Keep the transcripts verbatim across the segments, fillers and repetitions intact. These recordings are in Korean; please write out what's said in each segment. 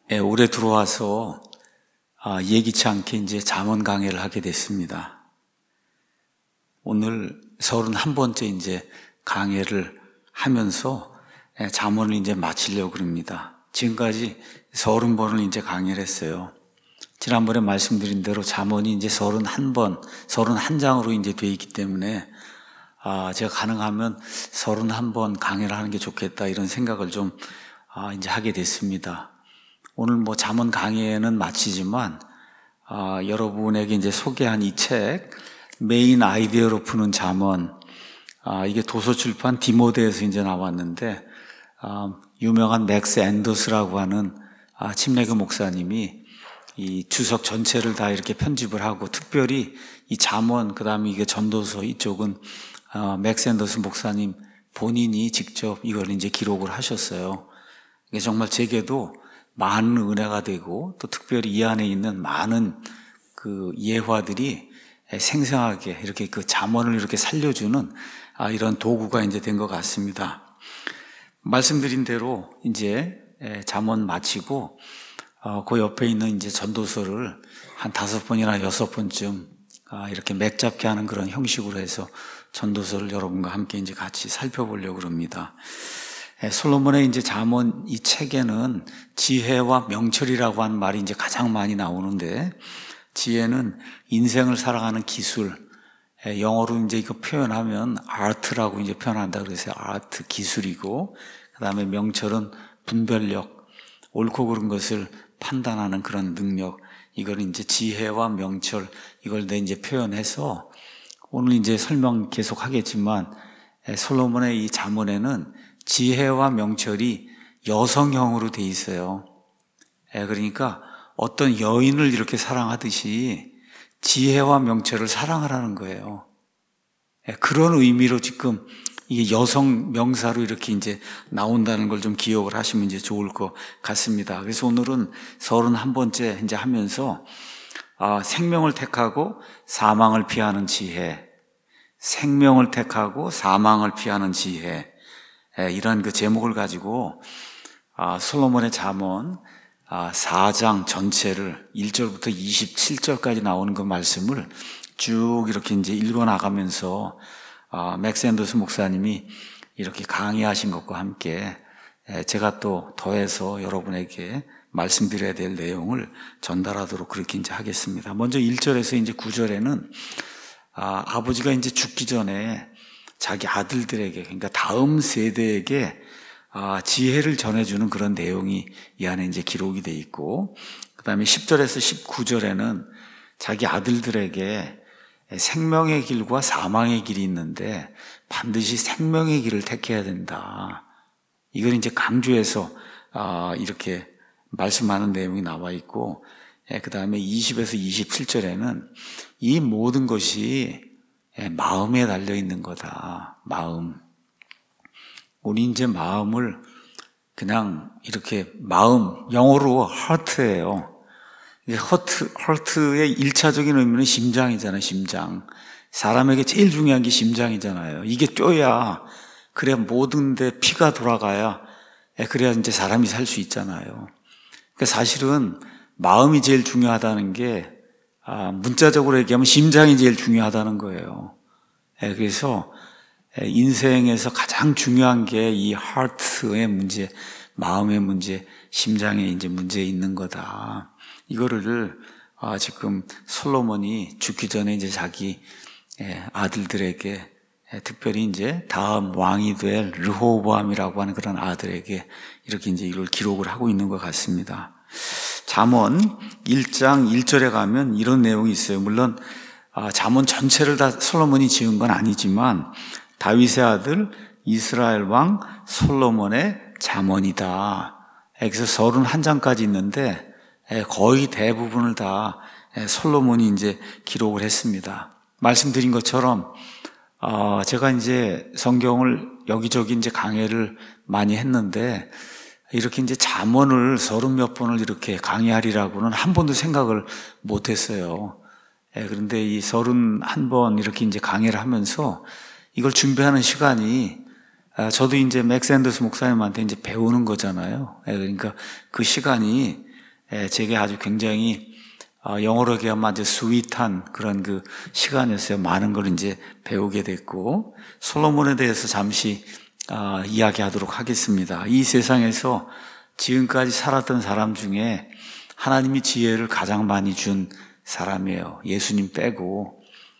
예, 올해 들어와서 아, 예기치 않게 이제 잠언 강해를 하게 됐습니다. 오늘 서른한 번째 이제 강해를 하면서 예, 잠언을 이제 마치려고 그럽니다. 지금까지 서른 번을 이제 강해를 했어요. 지난번에 말씀드린 대로 잠언이 이제 서른한 번, 서른한 장으로 이제 돼 있기 때문에 아, 제가 가능하면 서른한 번 강해를 하는 게 좋겠다 이런 생각을 좀 아, 이제 하게 됐습니다. 오늘 뭐 잠언 강해는 마치지만 아, 여러분에게 이제 소개한 이 책 메인 아이디어로 푸는 잠언, 아, 이게 도서출판 디모데에서 이제 나왔는데 아, 유명한 맥스 앤더스라고 하는 아, 침례교 목사님이 이 주석 전체를 다 이렇게 편집을 하고 특별히 이 잠언 그다음에 이게 전도서 이쪽은 아, 맥스 앤더스 목사님 본인이 직접 이걸 이제 기록을 하셨어요. 이게 정말 제게도 많은 은혜가 되고 또 특별히 이 안에 있는 많은 그 예화들이 생생하게 이렇게 그 잠언을 이렇게 살려주는 아, 이런 도구가 이제 된 것 같습니다. 말씀드린 대로 이제 잠언 마치고 어, 그 옆에 있는 이제 전도서를 한 다섯 번이나 여섯 번쯤 아, 이렇게 맥잡게 하는 그런 형식으로 해서 전도서를 여러분과 함께 이제 같이 살펴보려고 합니다. 솔로몬의 이제 잠언 이 책에는 지혜와 명철이라고 하는 말이 이제 가장 많이 나오는데, 지혜는 인생을 살아가는 기술, 영어로 이제 이거 표현하면 art라고 이제 표현한다 그래서 art 기술이고, 그 다음에 명철은 분별력, 옳고 그른 것을 판단하는 그런 능력, 이걸 이제 지혜와 명철, 이걸 내 이제 표현해서 오늘 이제 설명 계속 하겠지만, 솔로몬의 이 잠언에는 지혜와 명철이 여성형으로 돼 있어요. 그러니까 어떤 여인을 이렇게 사랑하듯이 지혜와 명철을 사랑하라는 거예요. 그런 의미로 지금 이게 여성 명사로 이렇게 이제 나온다는 걸 좀 기억을 하시면 이제 좋을 것 같습니다. 그래서 오늘은 서른한 번째 이제 하면서 아, 생명을 택하고 사망을 피하는 지혜, 생명을 택하고 사망을 피하는 지혜, 이런 그 제목을 가지고 아, 솔로몬의 잠언 아, 사 장 전체를 일 절부터 이십칠 절까지 나오는 그 말씀을 쭉 이렇게 이제 읽어 나가면서 아, 맥스 앤더스 목사님이 이렇게 강의하신 것과 함께 제가 또 더해서 여러분에게 말씀드려야 될 내용을 전달하도록 그렇게 이제 하겠습니다. 먼저 일 절에서 이제 구 절에는 아, 아버지가 이제 죽기 전에 자기 아들들에게, 그러니까 다음 세대에게 아, 지혜를 전해주는 그런 내용이 이 안에 이제 기록이 돼 있고, 그 다음에 십 절에서 십구 절에는 자기 아들들에게 생명의 길과 사망의 길이 있는데 반드시 생명의 길을 택해야 된다. 이걸 이제 강조해서 아, 이렇게 말씀하는 내용이 나와 있고, 그 다음에 이십에서 이십칠 절에는 이 모든 것이 마음에 달려 있는 거다. 마음. 우리 이제 마음을 그냥 이렇게 마음, 영어로 heart예요. heart, heart의 일차적인 의미는 심장이잖아요. 심장. 사람에게 제일 중요한 게 심장이잖아요. 이게 뛰어야, 그래야 모든 데 피가 돌아가야, 그래야 이제 사람이 살 수 있잖아요. 그러니까 사실은 마음이 제일 중요하다는 게 아, 문자적으로 얘기하면 심장이 제일 중요하다는 거예요. 예, 그래서 인생에서 가장 중요한 게 이 하트의 문제, 마음의 문제, 심장의 이제 문제에 있는 거다. 이거를 아, 지금 솔로몬이 죽기 전에 이제 자기 아들들에게, 특별히 이제 다음 왕이 될 르호보암이라고 하는 그런 아들에게 이렇게 이제 이걸 기록을 하고 있는 것 같습니다. 잠언 일 장 일 절에 가면 이런 내용이 있어요. 물론 아, 잠언 전체를 다 솔로몬이 지은 건 아니지만 다윗의 아들 이스라엘 왕 솔로몬의 잠언이다. 그래서 서른한 장까지 있는데 거의 대부분을 다 솔로몬이 이제 기록을 했습니다. 말씀드린 것처럼 어, 제가 이제 성경을 여기저기 이제 강해를 많이 했는데 이렇게 이제 잠언을 서른 몇 번을 이렇게 강의하리라고는 한 번도 생각을 못 했어요. 예, 그런데 이 서른 한 번 이렇게 이제 강의를 하면서 이걸 준비하는 시간이, 아, 저도 이제 맥스 앤더스 목사님한테 이제 배우는 거잖아요. 예, 그러니까 그 시간이 제게 아주 굉장히 영어로 얘기하면 아주 스윗한 그런 그 시간이었어요. 많은 걸 이제 배우게 됐고, 솔로몬에 대해서 잠시 이야기하도록 하겠습니다. 이 세상에서 지금까지 살았던 사람 중에 하나님이 지혜를 가장 많이 준 사람이에요. 예수님 빼고.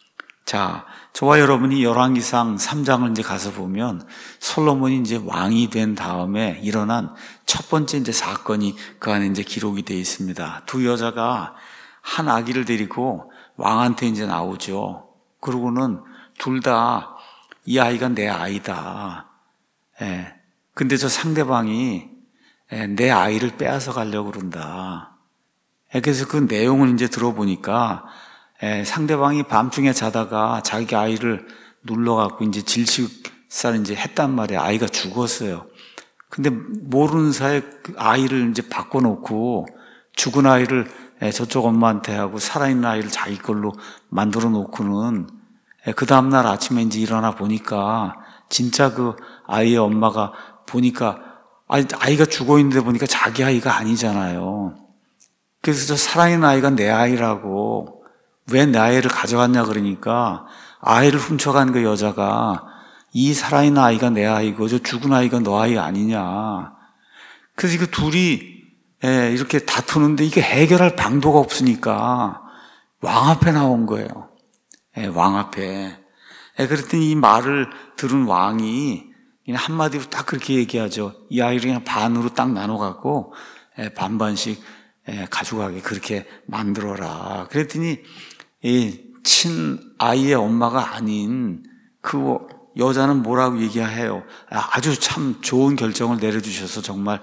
자, 저와 여러분이 열왕기상 삼 장을 이제 가서 보면 솔로몬이 이제 왕이 된 다음에 일어난 첫 번째 이제 사건이 그 안에 이제 기록이 되어 있습니다. 두 여자가 한 아기를 데리고 왕한테 이제 나오죠. 그러고는 둘 다 이 아이가 내 아이다. 예. 근데 저 상대방이 예, 내 아이를 빼앗아 가려고 그런다. 예, 그래서 그 내용을 이제 들어보니까 예, 상대방이 밤중에 자다가 자기 아이를 눌러갖고 이제 질식사를 이제 했단 말이에요. 아이가 죽었어요. 근데 모르는 사이에 그 아이를 이제 바꿔놓고 죽은 아이를 예, 저쪽 엄마한테 하고 살아있는 아이를 자기 걸로 만들어 놓고는 예, 그 다음날 아침에 이제 일어나 보니까 진짜 그 아이의 엄마가 보니까 아이가 죽어 있는데 보니까 자기 아이가 아니잖아요. 그래서 저 살아있는 아이가 내 아이라고 왜 내 아이를 가져갔냐 그러니까 아이를 훔쳐간 그 여자가 이 살아있는 아이가 내 아이고 저 죽은 아이가 너 아이 아니냐. 그래서 이거 둘이 이렇게 다투는데 이게 해결할 방도가 없으니까 왕 앞에 나온 거예요. 왕 앞에. 그랬더니 이 말을 들은 왕이 그냥 한마디로 딱 그렇게 얘기하죠. 이 아이를 그냥 반으로 딱 나눠갖고 반반씩 가져가게 그렇게 만들어라. 그랬더니 이 친아이의 엄마가 아닌 그 여자는 뭐라고 얘기해요? 아주 참 좋은 결정을 내려주셔서 정말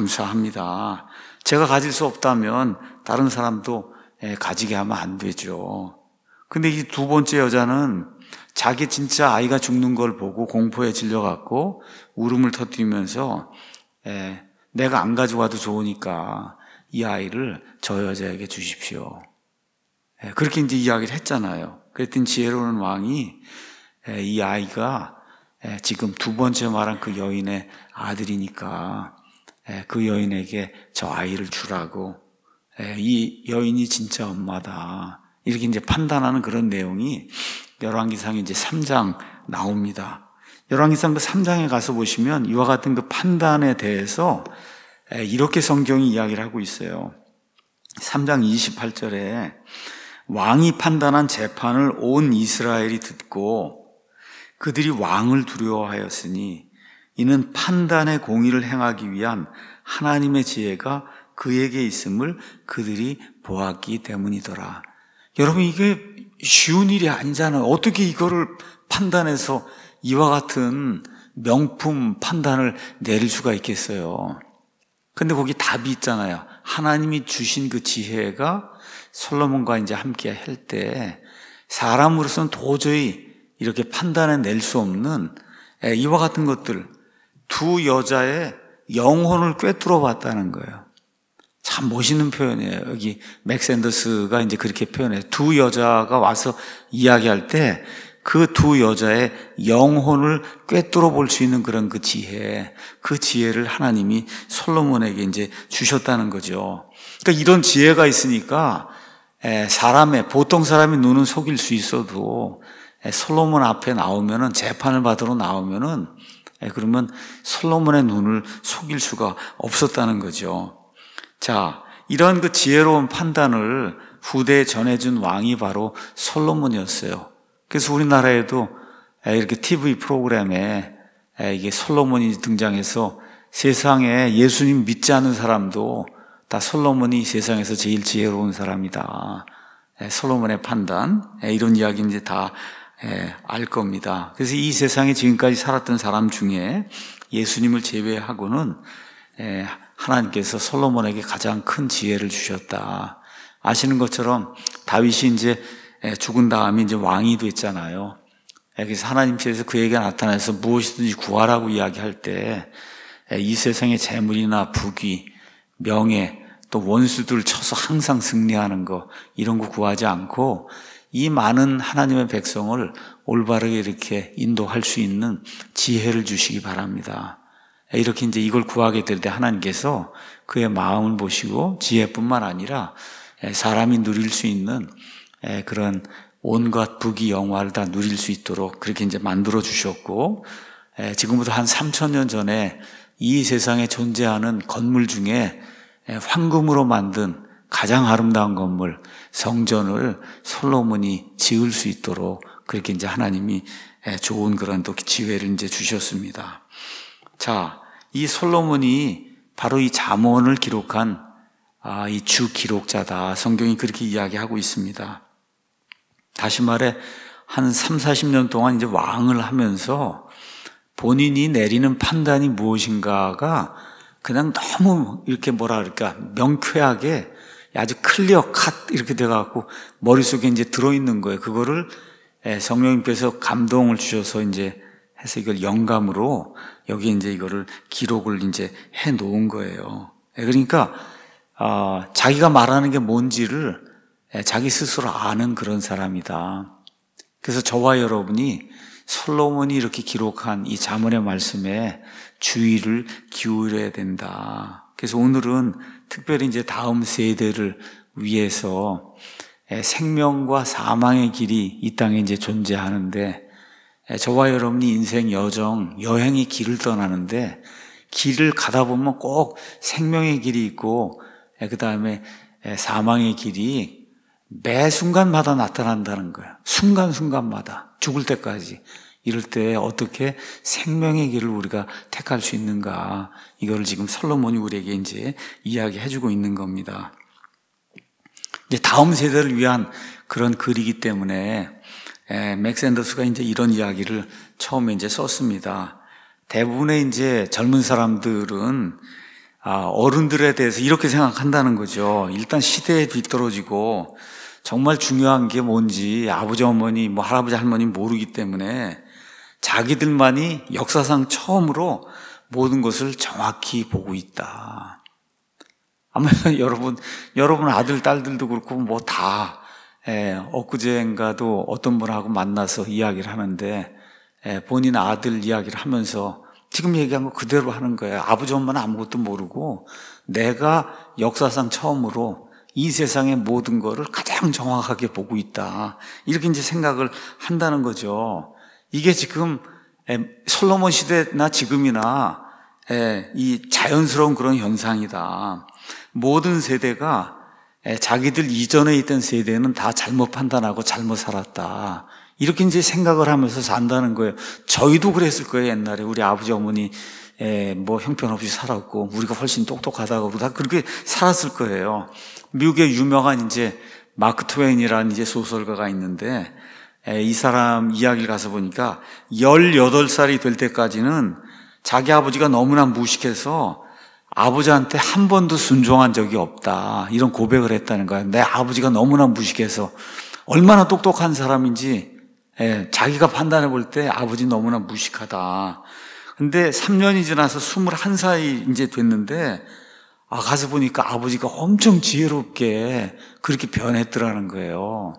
감사합니다. 제가 가질 수 없다면 다른 사람도 가지게 하면 안 되죠. 근데 이 두 번째 여자는 자기 진짜 아이가 죽는 걸 보고 공포에 질려갖고 울음을 터뜨리면서 내가 안 가져와도 좋으니까 이 아이를 저 여자에게 주십시오. 그렇게 이제 이야기를 했잖아요. 그랬더니 지혜로운 왕이 이 아이가 지금 두 번째 말한 그 여인의 아들이니까 그 여인에게 저 아이를 주라고, 이 여인이 진짜 엄마다. 이렇게 이제 판단하는 그런 내용이 열왕기상 이제 삼 장 나옵니다. 열왕기상 그 삼 장에 가서 보시면 이와 같은 그 판단에 대해서 이렇게 성경이 이야기를 하고 있어요. 삼 장 이십팔 절에 왕이 판단한 재판을 온 이스라엘이 듣고 그들이 왕을 두려워하였으니 이는 판단의 공의를 행하기 위한 하나님의 지혜가 그에게 있음을 그들이 보았기 때문이더라. 여러분, 이게 쉬운 일이 아니잖아요. 어떻게 이거를 판단해서 이와 같은 명품 판단을 내릴 수가 있겠어요. 근데 거기 답이 있잖아요. 하나님이 주신 그 지혜가 솔로몬과 이제 함께 할 때 사람으로서는 도저히 이렇게 판단해 낼 수 없는 이와 같은 것들, 두 여자의 영혼을 꿰뚫어 봤다는 거예요. 참 멋있는 표현이에요. 여기 맥 샌더스가 이제 그렇게 표현해요. 두 여자가 와서 이야기할 때 그 두 여자의 영혼을 꿰뚫어 볼 수 있는 그런 그 지혜, 그 지혜를 하나님이 솔로몬에게 이제 주셨다는 거죠. 그러니까 이런 지혜가 있으니까 사람의, 보통 사람의 눈은 속일 수 있어도 솔로몬 앞에 나오면은, 재판을 받으러 나오면은, 그러면 솔로몬의 눈을 속일 수가 없었다는 거죠. 자, 이런 그 지혜로운 판단을 후대에 전해준 왕이 바로 솔로몬이었어요. 그래서 우리나라에도 이렇게 티비 프로그램에 이게 솔로몬이 등장해서 세상에 예수님 믿지 않는 사람도 다 솔로몬이 세상에서 제일 지혜로운 사람이다. 솔로몬의 판단, 이런 이야기 이제 다 알 겁니다. 그래서 이 세상에 지금까지 살았던 사람 중에 예수님을 제외하고는 하나님께서 솔로몬에게 가장 큰 지혜를 주셨다. 아시는 것처럼 다윗이 이제 죽은 다음에 이제 왕이 됐잖아요. 그래서 하나님께서 그에게 나타나서 무엇이든지 구하라고 이야기할 때 이 세상의 재물이나 부귀, 명예, 또 원수들을 쳐서 항상 승리하는 거, 이런 거 구하지 않고 이 많은 하나님의 백성을 올바르게 이렇게 인도할 수 있는 지혜를 주시기 바랍니다. 이렇게 이제 이걸 구하게 될 때 하나님께서 그의 마음을 보시고 지혜뿐만 아니라 사람이 누릴 수 있는 그런 온갖 부귀 영화를 다 누릴 수 있도록 그렇게 이제 만들어 주셨고, 지금부터 한 삼천 년 전에 이 세상에 존재하는 건물 중에 황금으로 만든 가장 아름다운 건물, 성전을 솔로몬이 지을 수 있도록 그렇게 이제 하나님이 좋은 그런 또 지혜를 이제 주셨습니다. 자, 이 솔로몬이 바로 이 잠언을 기록한 아, 이 주 기록자다. 성경이 그렇게 이야기하고 있습니다. 다시 말해 한 삼사십 년 동안 이제 왕을 하면서 본인이 내리는 판단이 무엇인가가 그냥 너무 이렇게 뭐라 그럴까 명쾌하게 아주 클리어 컷 이렇게 돼갖고 머릿속에 이제 들어있는 거예요. 그거를 성령님께서 감동을 주셔서 이제 해서 이걸 영감으로 여기 이제 이거를 기록을 이제 해 놓은 거예요. 그러니까 어, 자기가 말하는 게 뭔지를 자기 스스로 아는 그런 사람이다. 그래서 저와 여러분이 솔로몬이 이렇게 기록한 이 잠언의 말씀에 주의를 기울여야 된다. 그래서 오늘은 특별히 이제 다음 세대를 위해서 생명과 사망의 길이 이 땅에 이제 존재하는데, 저와 여러분이 인생 여정, 여행의 길을 떠나는데 길을 가다 보면 꼭 생명의 길이 있고 그 다음에 사망의 길이 매 순간마다 나타난다는 거예요. 순간순간마다 죽을 때까지. 이럴 때 어떻게 생명의 길을 우리가 택할 수 있는가, 이거를 지금 솔로몬이 우리에게 이제 이야기해주고 있는 겁니다. 이제 다음 세대를 위한 그런 글이기 때문에 맥스 앤더스가 이제 이런 이야기를 처음에 이제 썼습니다. 대부분의 이제 젊은 사람들은 아, 어른들에 대해서 이렇게 생각한다는 거죠. 일단 시대에 뒤떨어지고 정말 중요한 게 뭔지 아버지 어머니 뭐 할아버지 할머니 모르기 때문에 자기들만이 역사상 처음으로 모든 것을 정확히 보고 있다. 아마 여러분 여러분 아들 딸들도 그렇고 뭐 다 예, 엊그제인가도 어떤 분하고 만나서 이야기를 하는데 예, 본인 아들 이야기를 하면서 지금 얘기한 거 그대로 하는 거예요. 아버지 엄마는 아무것도 모르고 내가 역사상 처음으로 이 세상의 모든 거를 가장 정확하게 보고 있다. 이렇게 이제 생각을 한다는 거죠. 이게 지금 솔로몬 시대나 지금이나 이 자연스러운 그런 현상이다. 모든 세대가 자기들 이전에 있던 세대는 다 잘못 판단하고 잘못 살았다. 이렇게 이제 생각을 하면서 산다는 거예요. 저희도 그랬을 거예요. 옛날에 우리 아버지 어머니 뭐 형편없이 살았고 우리가 훨씬 똑똑하다고 다 그렇게 살았을 거예요. 미국의 유명한 이제 마크 트웨인이라는 이제 소설가가 있는데 이 사람 이야기를 가서 보니까 열여덟 살이 될 때까지는 자기 아버지가 너무나 무식해서 아버지한테 한 번도 순종한 적이 없다. 이런 고백을 했다는 거예요. 내 아버지가 너무나 무식해서 얼마나 똑똑한 사람인지 예, 자기가 판단해 볼 때 아버지 너무나 무식하다. 근데 삼 년이 지나서 스물한 살이 이제 됐는데 아, 가서 보니까 아버지가 엄청 지혜롭게 그렇게 변했더라는 거예요.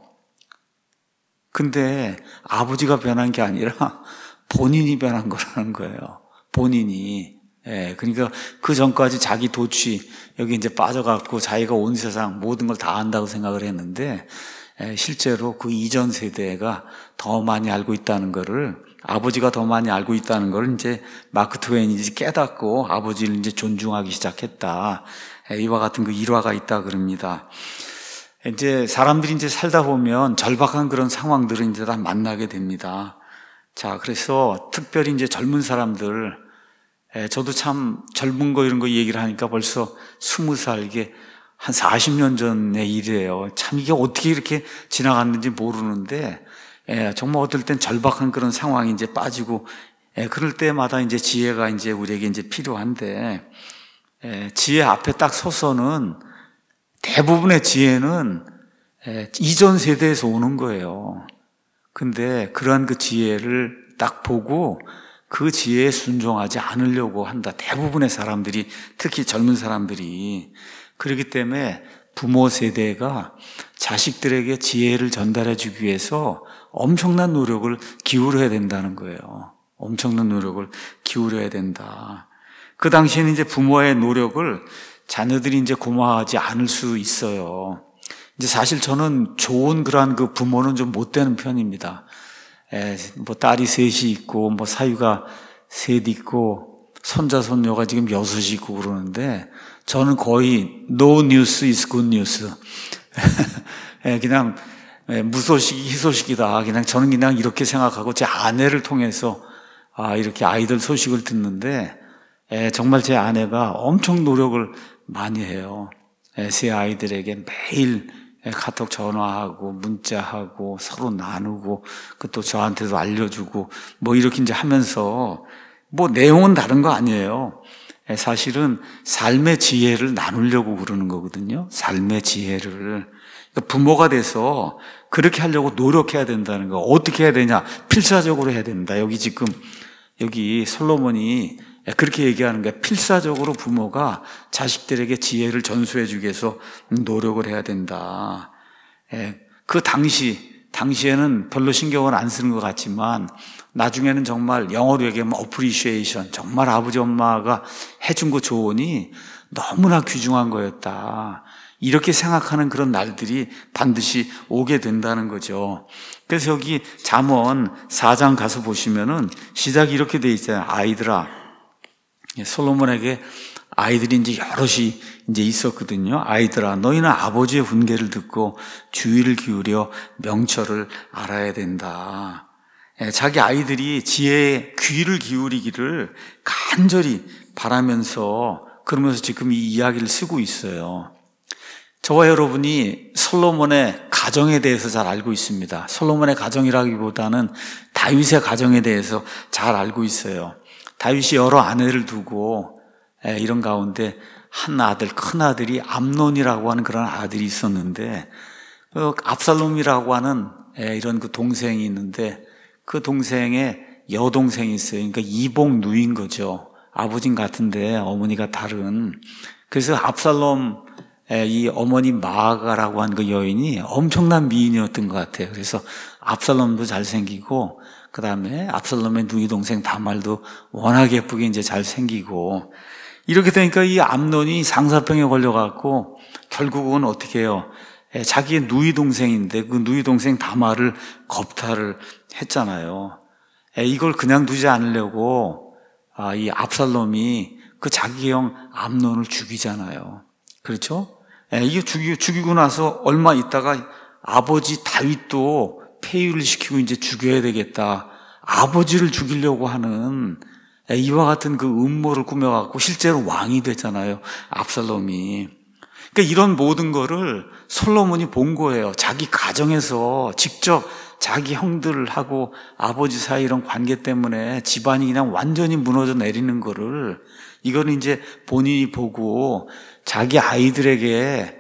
근데 아버지가 변한 게 아니라 본인이 변한 거라는 거예요. 본인이. 예, 그러니까 그 전까지 자기 도취, 여기 이제 빠져갖고 자기가 온 세상 모든 걸 다 안다고 생각을 했는데, 예, 실제로 그 이전 세대가 더 많이 알고 있다는 거를, 아버지가 더 많이 알고 있다는 걸 이제 마크 트웨인이 이제 깨닫고 아버지를 이제 존중하기 시작했다. 예, 이와 같은 그 일화가 있다 그럽니다. 이제 사람들이 이제 살다 보면 절박한 그런 상황들을 이제 다 만나게 됩니다. 자, 그래서 특별히 이제 젊은 사람들, 예, 저도 참 젊은 거 이런 거 얘기를 하니까 벌써 스무 살, 이게 한 사십 년 전의 일이에요. 참 이게 어떻게 이렇게 지나갔는지 모르는데, 예, 정말 어떨 땐 절박한 그런 상황이 이제 빠지고, 예, 그럴 때마다 이제 지혜가 이제 우리에게 이제 필요한데, 예, 지혜 앞에 딱 서서는 대부분의 지혜는 예, 이전 세대에서 오는 거예요. 근데 그러한 그 지혜를 딱 보고 그 지혜에 순종하지 않으려고 한다. 대부분의 사람들이, 특히 젊은 사람들이. 그렇기 때문에 부모 세대가 자식들에게 지혜를 전달해 주기 위해서 엄청난 노력을 기울여야 된다는 거예요. 엄청난 노력을 기울여야 된다. 그 당시에는 이제 부모의 노력을 자녀들이 이제 고마워하지 않을 수 있어요. 이제 사실 저는 좋은 그러한 그 부모는 좀 못 되는 편입니다. 에, 뭐 딸이 셋이 있고, 뭐 사위가 셋 있고, 손자, 손녀가 지금 여섯이 있고 그러는데, 저는 거의 no news is good news. 에, 그냥 에, 무소식이 희소식이다. 그냥 저는 그냥 이렇게 생각하고 제 아내를 통해서 아, 이렇게 아이들 소식을 듣는데, 에, 정말 제 아내가 엄청 노력을 많이 해요. 에, 세 아이들에게 매일 카톡 전화하고 문자하고 서로 나누고 그 또 저한테도 알려주고 뭐 이렇게 이제 하면서 뭐 내용은 다른 거 아니에요. 에, 사실은 삶의 지혜를 나누려고 그러는 거거든요. 삶의 지혜를. 그러니까 부모가 돼서 그렇게 하려고 노력해야 된다는 거. 어떻게 해야 되냐? 필사적으로 해야 된다. 여기 지금 여기 솔로몬이 그렇게 얘기하는 거예요. 필사적으로 부모가 자식들에게 지혜를 전수해 주기 위해서 노력을 해야 된다. 그 당시, 당시에는 별로 신경을 안 쓰는 것 같지만 나중에는 정말 영어로 얘기하면 appreciation, 정말 아버지 엄마가 해준 거 좋으니 너무나 귀중한 거였다. 이렇게 생각하는 그런 날들이 반드시 오게 된다는 거죠. 그래서 여기 잠언 사 장 가서 보시면은 시작이 이렇게 돼 있잖아요. 아이들아. 솔로몬에게 아이들이 이제 여럿이 이제 있었거든요. 아이들아, 너희는 아버지의 훈계를 듣고 주의를 기울여 명철을 알아야 된다. 자기 아이들이 지혜에 귀를 기울이기를 간절히 바라면서 그러면서 지금 이 이야기를 쓰고 있어요. 저와 여러분이 솔로몬의 가정에 대해서 잘 알고 있습니다. 솔로몬의 가정이라기보다는 다윗의 가정에 대해서 잘 알고 있어요. 다윗이 여러 아내를 두고 이런 가운데 한 아들, 큰 아들이 암논이라고 하는 그런 아들이 있었는데 압살롬이라고 하는 이런 그 동생이 있는데 그 동생의 여동생이 있어요. 그러니까 이복 누인 거죠. 아버진 같은데 어머니가 다른. 그래서 압살롬 이 어머니 마아가라고 하는 그 여인이 엄청난 미인이었던 것 같아요. 그래서 압살롬도 잘생기고 그 다음에 압살롬의 누이 동생 다말도 워낙 예쁘게 이제 잘생기고 이렇게 되니까 이 암논이 상사병에 걸려갖고 결국은 어떻게 해요? 자기의 누이 동생인데 그 누이 동생 다말을 겁탈을 했잖아요. 이걸 그냥 두지 않으려고 이 압살롬이 그 자기 형 암논을 죽이잖아요. 그렇죠? 이게 죽이고, 죽이고 나서 얼마 있다가 아버지 다윗도 폐위를 시키고 이제 죽여야 되겠다. 아버지를 죽이려고 하는 이와 같은 그 음모를 꾸며갖고 실제로 왕이 됐잖아요. 압살롬이. 그러니까 이런 모든 거를 솔로몬이 본 거예요. 자기 가정에서 직접 자기 형들하고 아버지 사이 이런 관계 때문에 집안이 그냥 완전히 무너져 내리는 거를 이거는 이제 본인이 보고 자기 아이들에게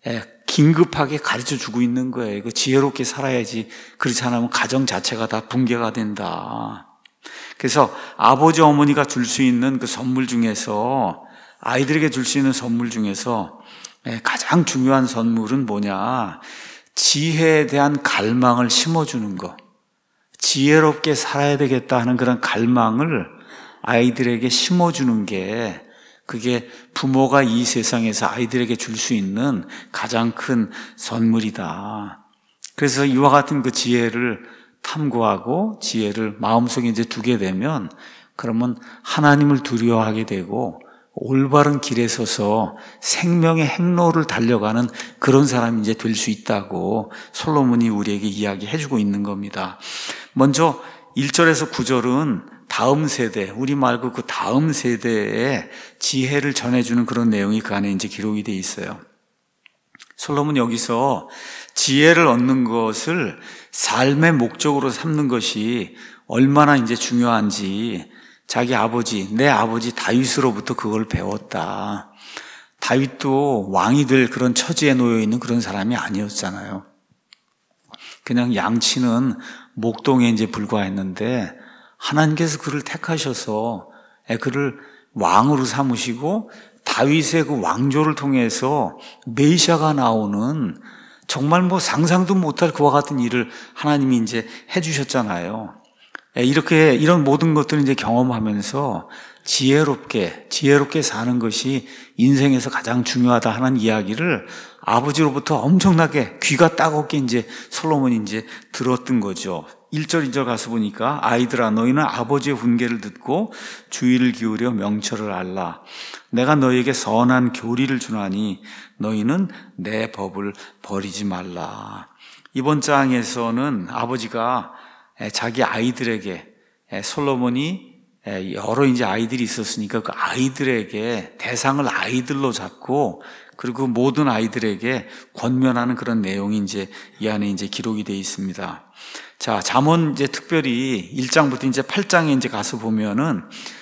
긴급하게 가르쳐 주고 있는 거예요. 이거 지혜롭게 살아야지. 그렇지 않으면 가정 자체가 다 붕괴가 된다. 그래서 아버지 어머니가 줄 수 있는 그 선물 중에서 아이들에게 줄 수 있는 선물 중에서 가장 중요한 선물은 뭐냐? 지혜에 대한 갈망을 심어주는 거. 지혜롭게 살아야 되겠다 하는 그런 갈망을 아이들에게 심어주는 게 그게 부모가 이 세상에서 아이들에게 줄 수 있는 가장 큰 선물이다. 그래서 이와 같은 그 지혜를 탐구하고 지혜를 마음속에 이제 두게 되면 그러면 하나님을 두려워하게 되고 올바른 길에 서서 생명의 행로를 달려가는 그런 사람이 이제 될 수 있다고 솔로몬이 우리에게 이야기해주고 있는 겁니다. 먼저 일 절에서 구 절은 다음 세대, 우리 말고 그 다음 세대에 지혜를 전해주는 그런 내용이 그 안에 이제 기록이 돼 있어요. 솔로몬 여기서 지혜를 얻는 것을 삶의 목적으로 삼는 것이 얼마나 이제 중요한지 자기 아버지, 내 아버지 다윗으로부터 그걸 배웠다. 다윗도 왕이 될 그런 처지에 놓여 있는 그런 사람이 아니었잖아요. 그냥 양치는 목동에 이제 불과했는데 하나님께서 그를 택하셔서 그를 왕으로 삼으시고 다윗의 그 왕조를 통해서 메시아가 나오는 정말 뭐 상상도 못할 그와 같은 일을 하나님이 이제 해주셨잖아요. 이렇게 이런 모든 것들을 이제 경험하면서 지혜롭게, 지혜롭게 사는 것이 인생에서 가장 중요하다 하는 이야기를 아버지로부터 엄청나게 귀가 따갑게 이제 솔로몬이 이제 들었던 거죠. 일 절, 이 절 가서 보니까 아이들아 너희는 아버지의 훈계를 듣고 주의를 기울여 명철을 알라. 내가 너희에게 선한 교리를 주나니 너희는 내 법을 버리지 말라. 이번 장에서는 아버지가 자기 아이들에게 솔로몬이 여러 이제 아이들이 있었으니까 그 아이들에게 대상을 아이들로 잡고 그리고 모든 아이들에게 권면하는 그런 내용이 이제 이 안에 이제 기록이 되어 있습니다. 자, 잠언 이제 특별히 일 장부터 이제 팔 장에 이제 가서 보면은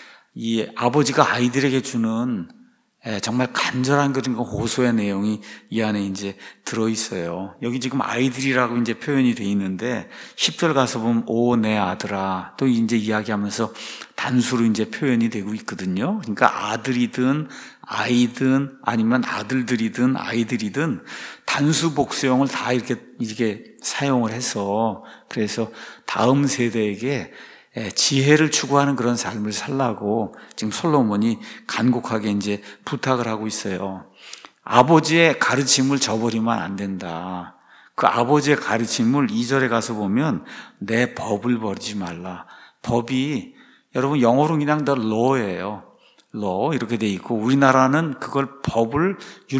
이 아버지가 아이들에게 주는 정말 간절한 그런 호소의 내용이 이 안에 이제 들어 있어요. 여기 지금 아이들이라고 이제 표현이 되어 있는데 십 절 가서 보면 오 내 아들아 또 이제 이야기하면서 단수로 이제 표현이 되고 있거든요. 그러니까 아들이든 아이든 아니면 아들들이든 아이들이든 단수 복수형을 다 이렇게 이렇게 사용을 해서 그래서 다음 세대에게 지혜를 추구하는 그런 삶을 살라고 지금 솔로몬이 간곡하게 이제 부탁을 하고 있어요. 아버지의 가르침을 저버리면 안 된다. 그 아버지의 가르침을 이 절에 가서 보면 내 법을 버리지 말라. 법이 여러분 영어로 그냥 the law예요. law 이렇게 돼 있고 우리나라는 그걸 법을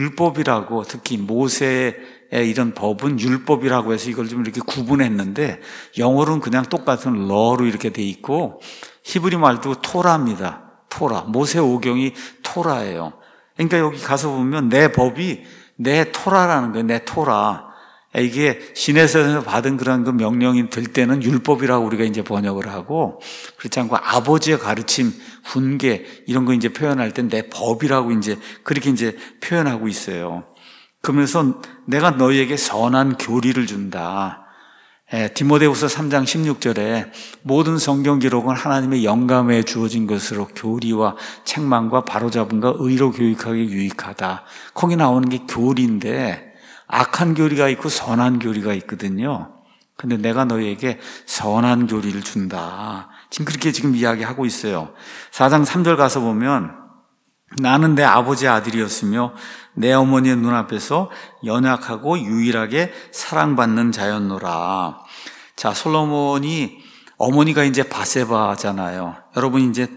율법이라고 특히 모세의 이런 법은 율법이라고 해서 이걸 좀 이렇게 구분했는데 영어로는 그냥 똑같은 law로 이렇게 돼 있고 히브리 말도 토라입니다. 토라. 모세 오경이 토라예요. 그러니까 여기 가서 보면 내 법이 내 토라라는 거예요. 내 토라. 이게 신에서 받은 그런 그 명령이 될 때는 율법이라고 우리가 이제 번역을 하고 그렇지 않고 아버지의 가르침, 훈계 이런 거 이제 표현할 때 내 법이라고 이제 그렇게 이제 표현하고 있어요. 그러면서 내가 너희에게 선한 교리를 준다. 예, 디모데후서 삼 장 십육 절에 모든 성경 기록은 하나님의 영감에 주어진 것으로 교리와 책망과 바로잡음과 의로 교육하기 유익하다. 거기 나오는 게 교리인데 악한 교리가 있고 선한 교리가 있거든요. 근데 내가 너희에게 선한 교리를 준다. 지금 그렇게 지금 이야기하고 있어요. 사 장 삼 절 가서 보면 나는 내 아버지의 아들이었으며 내 어머니의 눈앞에서 연약하고 유일하게 사랑받는 자였노라. 자, 솔로몬이 어머니가 이제 바세바잖아요. 여러분 이제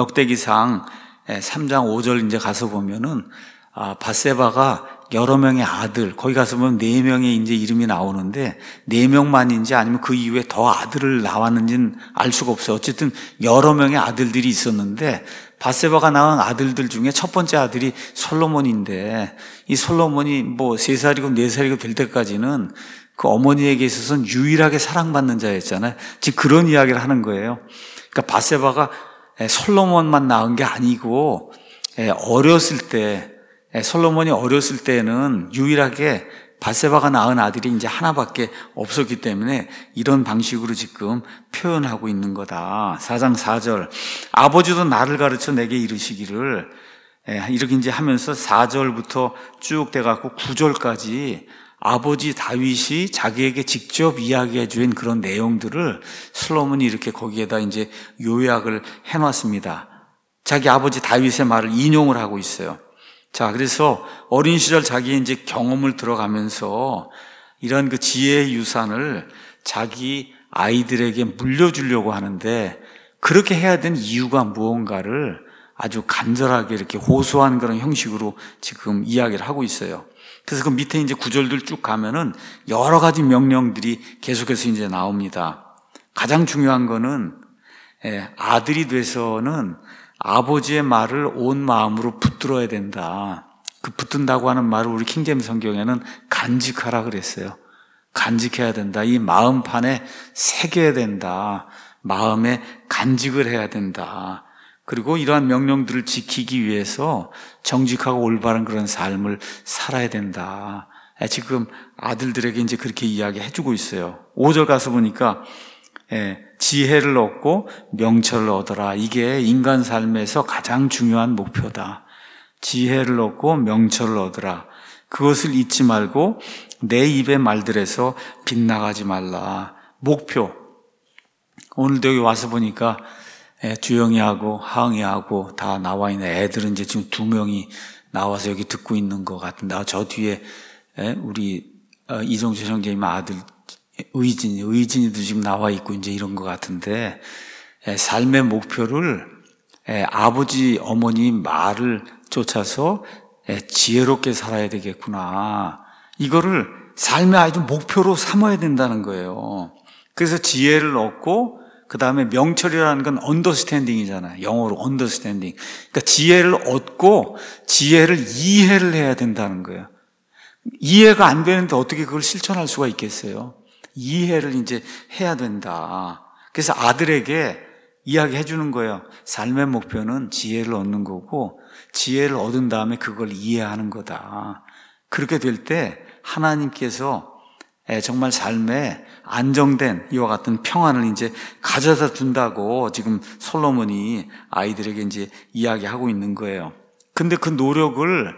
역대기상 삼 장 오 절 이제 가서 보면은 아, 바세바가 여러 명의 아들, 거기 가서 보면 네 명의 이제 이름이 나오는데 네 명만인지 아니면 그 이후에 더 아들을 낳았는지는 알 수가 없어요. 어쨌든 여러 명의 아들들이 있었는데 바세바가 낳은 아들들 중에 첫 번째 아들이 솔로몬인데 이 솔로몬이 뭐 세 살이고 네 살이고 될 때까지는 그 어머니에게 있어서는 유일하게 사랑받는 자였잖아요. 지금 그런 이야기를 하는 거예요. 그러니까 바세바가 솔로몬만 낳은 게 아니고 어렸을 때 솔로몬이 어렸을 때는 유일하게 바세바가 낳은 아들이 이제 하나밖에 없었기 때문에 이런 방식으로 지금 표현하고 있는 거다. 사 장 사 절 아버지도 나를 가르쳐 내게 이르시기를 이렇게 이제 하면서 사 절부터 쭉 돼갖고 구 절까지 아버지 다윗이 자기에게 직접 이야기해 준 그런 내용들을 솔로몬이 이렇게 거기에다 이제 요약을 해놨습니다. 자기 아버지 다윗의 말을 인용을 하고 있어요. 자, 그래서 어린 시절 자기의 이제 경험을 들어가면서 이런 그 지혜의 유산을 자기 아이들에게 물려주려고 하는데 그렇게 해야 되는 이유가 무언가를 아주 간절하게 이렇게 호소한 그런 형식으로 지금 이야기를 하고 있어요. 그래서 그 밑에 이제 구절들 쭉 가면은 여러 가지 명령들이 계속해서 이제 나옵니다. 가장 중요한 거는 아들이 돼서는 아버지의 말을 온 마음으로 붙들어야 된다. 그 붙든다고 하는 말을 우리 킹제임스 성경에는 간직하라 그랬어요. 간직해야 된다. 이 마음판에 새겨야 된다. 마음에 간직을 해야 된다. 그리고 이러한 명령들을 지키기 위해서 정직하고 올바른 그런 삶을 살아야 된다. 지금 아들들에게 이제 그렇게 이야기해주고 있어요. 오 절 가서 보니까 예, 지혜를 얻고 명철을 얻어라. 이게 인간 삶에서 가장 중요한 목표다. 지혜를 얻고 명철을 얻어라. 그것을 잊지 말고 내 입의 말들에서 빗나가지 말라. 목표. 오늘도 여기 와서 보니까 예, 주영이하고 하응이하고 다 나와 있는 애들은 이제 지금 두 명이 나와서 여기 듣고 있는 것 같은데, 아, 저 뒤에 예, 우리 어, 이종철 형제님 아들 의진이, 의진이도 지금 나와 있고 이제 이런 것 같은데, 예, 삶의 목표를 예, 아버지 어머니 말을 쫓아서 예, 지혜롭게 살아야 되겠구나, 이거를 삶의 아주 목표로 삼아야 된다는 거예요. 그래서 지혜를 얻고, 그 다음에 명철이라는 건 언더스탠딩이잖아요. 영어로 언더스탠딩. 그러니까 지혜를 얻고 지혜를 이해를 해야 된다는 거예요. 이해가 안 되는데 어떻게 그걸 실천할 수가 있겠어요? 이해를 이제 해야 된다. 그래서 아들에게 이야기해 주는 거예요. 삶의 목표는 지혜를 얻는 거고, 지혜를 얻은 다음에 그걸 이해하는 거다. 그렇게 될 때 하나님께서 정말 삶에 안정된 이와 같은 평안을 이제 가져다 준다고 지금 솔로몬이 아이들에게 이제 이야기하고 있는 거예요. 근데 그 노력을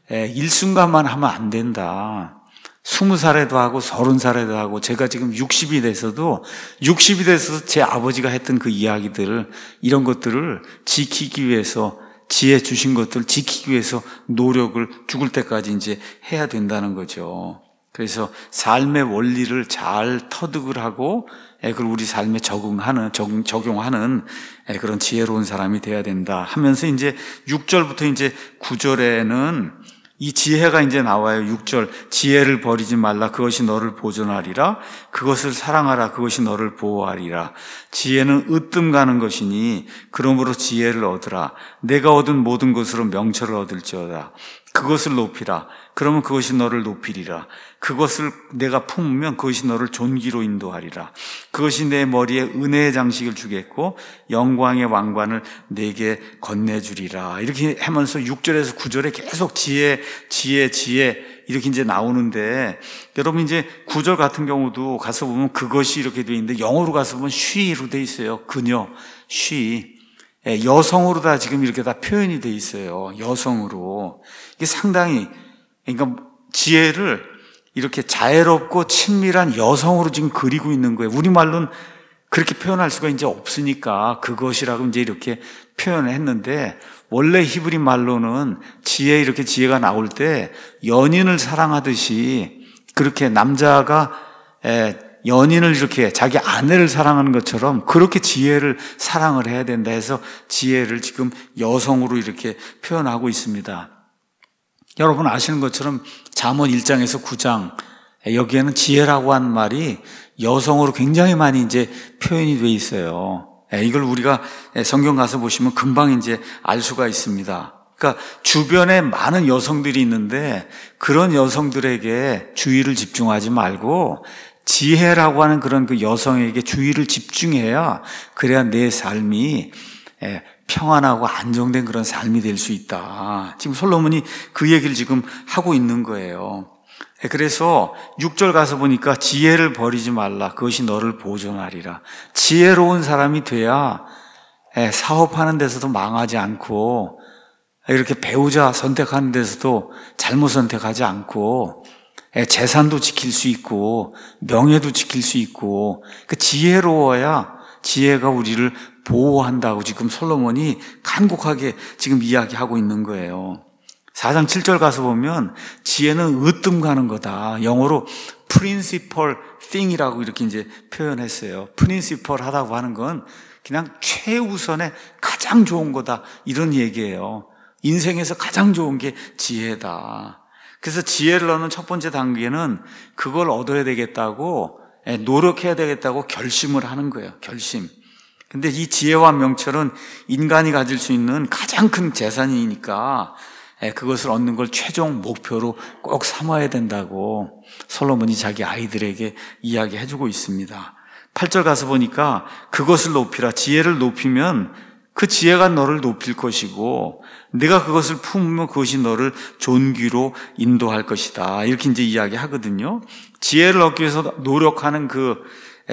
일순간만 하면 안 된다. 스무 살에도 하고 서른 살에도 하고, 제가 지금 육십이 돼서도 육십이 돼서 제 아버지가 했던 그 이야기들을, 이런 것들을 지키기 위해서, 지혜 주신 것들을 지키기 위해서 노력을 죽을 때까지 이제 해야 된다는 거죠. 그래서 삶의 원리를 잘 터득을 하고 그걸 우리 삶에 적응하는, 적용, 적용하는 그런 지혜로운 사람이 돼야 된다 하면서 이제 육 절부터 이제 구 절에는 이 지혜가 이제 나와요. 육 절, 지혜를 버리지 말라. 그것이 너를 보존하리라. 그것을 사랑하라. 그것이 너를 보호하리라. 지혜는 으뜸 가는 것이니 그러므로 지혜를 얻으라. 내가 얻은 모든 것으로 명철을 얻을지어다. 그것을 높이라. 그러면 그것이 너를 높이리라. 그것을 내가 품으면 그것이 너를 존귀로 인도하리라. 그것이 내 머리에 은혜의 장식을 주겠고 영광의 왕관을 내게 건네주리라. 이렇게 하면서 육 절에서 구 절에 계속 지혜, 지혜, 지혜 이렇게 이제 나오는데, 여러분 이제 구 절 같은 경우도 가서 보면 그것이 이렇게 돼 있는데 영어로 가서 보면 she로 돼 있어요. 그녀, she. 여성으로 다 지금 이렇게 다 표현이 돼 있어요. 여성으로. 이게 상당히, 그러니까 지혜를 이렇게 자애롭고 친밀한 여성으로 지금 그리고 있는 거예요. 우리말로는 그렇게 표현할 수가 이제 없으니까 그것이라고 이제 이렇게 표현을 했는데, 원래 히브리 말로는 지혜, 이렇게 지혜가 나올 때 연인을 사랑하듯이, 그렇게 남자가 연인을 이렇게 자기 아내를 사랑하는 것처럼 그렇게 지혜를 사랑을 해야 된다 해서 지혜를 지금 여성으로 이렇게 표현하고 있습니다. 여러분 아시는 것처럼 잠언 일 장에서 구 장, 여기에는 지혜라고 한 말이 여성으로 굉장히 많이 이제 표현이 돼 있어요. 이걸 우리가 성경 가서 보시면 금방 이제 알 수가 있습니다. 그러니까 주변에 많은 여성들이 있는데 그런 여성들에게 주의를 집중하지 말고 지혜라고 하는 그런 그 여성에게 주의를 집중해야, 그래야 내 삶이 평안하고 안정된 그런 삶이 될 수 있다. 지금 솔로몬이 그 얘기를 지금 하고 있는 거예요. 그래서 육 절 가서 보니까 지혜를 버리지 말라. 그것이 너를 보존하리라. 지혜로운 사람이 돼야 사업하는 데서도 망하지 않고, 이렇게 배우자 선택하는 데서도 잘못 선택하지 않고, 재산도 지킬 수 있고 명예도 지킬 수 있고, 그 지혜로워야 지혜가 우리를 보호한다고 지금 솔로몬이 간곡하게 지금 이야기하고 있는 거예요. 사 장 칠 절 가서 보면 지혜는 으뜸 가는 거다. 영어로 principal thing이라고 이렇게 이제 표현했어요. principal 하다고 하는 건 그냥 최우선의 가장 좋은 거다, 이런 얘기예요. 인생에서 가장 좋은 게 지혜다. 그래서 지혜를 얻는 첫 번째 단계는 그걸 얻어야 되겠다고, 노력해야 되겠다고 결심을 하는 거예요. 결심. 근데 이 지혜와 명철은 인간이 가질 수 있는 가장 큰 재산이니까 그것을 얻는 걸 최종 목표로 꼭 삼아야 된다고 솔로몬이 자기 아이들에게 이야기해주고 있습니다. 팔 절 가서 보니까 그것을 높이라. 지혜를 높이면 그 지혜가 너를 높일 것이고 네가 그것을 품으면 그것이 너를 존귀로 인도할 것이다. 이렇게 이제 이야기하거든요. 지혜를 얻기 위해서 노력하는 그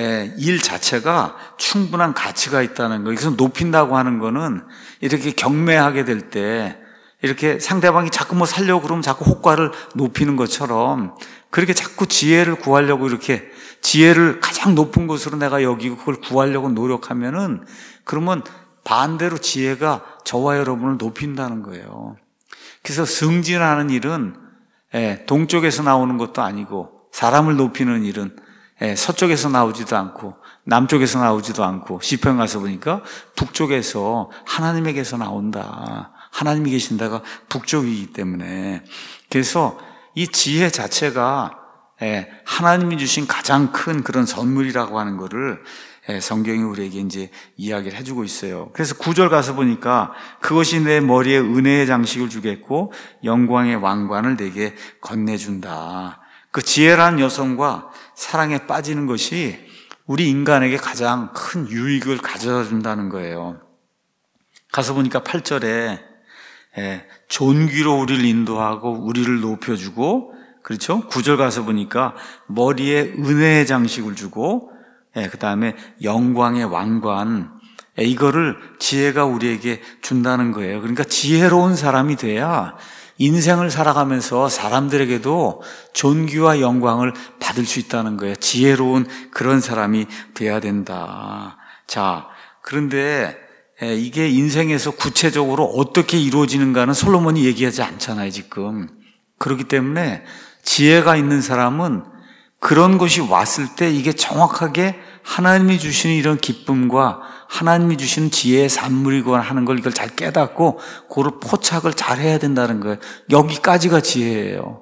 일 자체가 충분한 가치가 있다는 거. 그래서 높인다고 하는 거는 이렇게 경매하게 될 때 이렇게 상대방이 자꾸 뭐 살려고 그러면 자꾸 호가를 높이는 것처럼, 그렇게 자꾸 지혜를 구하려고 이렇게 지혜를 가장 높은 것으로 내가 여기고 그걸 구하려고 노력하면은, 그러면 반대로 지혜가 저와 여러분을 높인다는 거예요. 그래서 승진하는 일은 동쪽에서 나오는 것도 아니고, 사람을 높이는 일은 서쪽에서 나오지도 않고 남쪽에서 나오지도 않고, 시편 가서 보니까 북쪽에서 하나님에게서 나온다. 하나님이 계신다가 북쪽이기 때문에. 그래서 이 지혜 자체가 하나님이 주신 가장 큰 그런 선물이라고 하는 거를 성경이 우리에게 이제 이야기를 해주고 있어요. 그래서 구 절 가서 보니까 그것이 내 머리에 은혜의 장식을 주겠고 영광의 왕관을 내게 건네준다. 그 지혜라는 여성과 사랑에 빠지는 것이 우리 인간에게 가장 큰 유익을 가져다 준다는 거예요. 가서 보니까 팔 절에 존귀로 우리를 인도하고 우리를 높여주고, 그렇죠? 구 절 가서 보니까 머리에 은혜의 장식을 주고, 그 다음에 영광의 왕관, 이거를 지혜가 우리에게 준다는 거예요. 그러니까 지혜로운 사람이 돼야 인생을 살아가면서 사람들에게도 존귀와 영광을 받을 수 있다는 거예요. 지혜로운 그런 사람이 돼야 된다. 자, 그런데 이게 인생에서 구체적으로 어떻게 이루어지는가는 솔로몬이 얘기하지 않잖아요, 지금. 그렇기 때문에 지혜가 있는 사람은 그런 것이 왔을 때 이게 정확하게 하나님이 주시는 이런 기쁨과 하나님이 주시는 지혜의 산물이거나 하는 걸 이걸 잘 깨닫고 그걸 포착을 잘 해야 된다는 거예요. 여기까지가 지혜예요.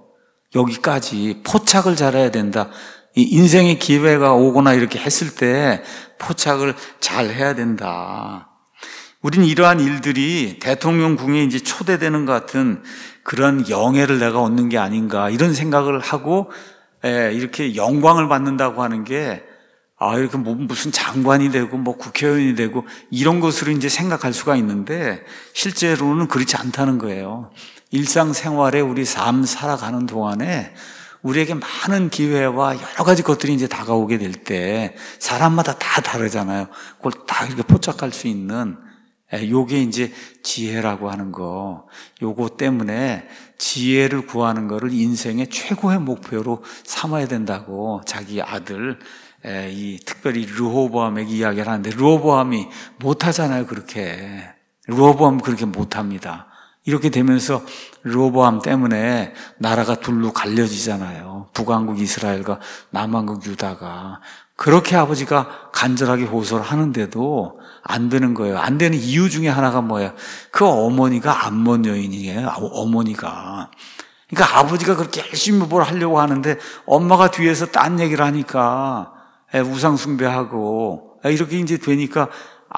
여기까지 포착을 잘해야 된다. 이 인생의 기회가 오거나 이렇게 했을 때 포착을 잘 해야 된다. 우린 이러한 일들이 대통령궁에 이제 초대되는 것 같은 그런 영예를 내가 얻는 게 아닌가, 이런 생각을 하고 이렇게 영광을 받는다고 하는 게, 아, 이렇게 무슨 장관이 되고 뭐 국회의원이 되고 이런 것으로 이제 생각할 수가 있는데 실제로는 그렇지 않다는 거예요. 일상생활에 우리 삶 살아가는 동안에 우리에게 많은 기회와 여러 가지 것들이 이제 다가오게 될 때 사람마다 다 다르잖아요. 그걸 다 이렇게 포착할 수 있는, 요게 이제 지혜라고 하는 거. 요거 때문에 지혜를 구하는 거를 인생의 최고의 목표로 삼아야 된다고 자기 아들, 이 특별히 르호보암에게 이야기를 하는데, 르호보암이 못하잖아요. 그렇게 르호보암 그렇게 못합니다. 이렇게 되면서 르호보암 때문에 나라가 둘로 갈려지잖아요. 북왕국 이스라엘과 남왕국 유다가. 그렇게 아버지가 간절하게 호소를 하는데도 안 되는 거예요. 안 되는 이유 중에 하나가 뭐예요? 그 어머니가 암몬 여인이에요. 어머니가. 그러니까 아버지가 그렇게 열심히 뭘 하려고 하는데 엄마가 뒤에서 딴 얘기를 하니까 우상 숭배하고 이렇게 이제 되니까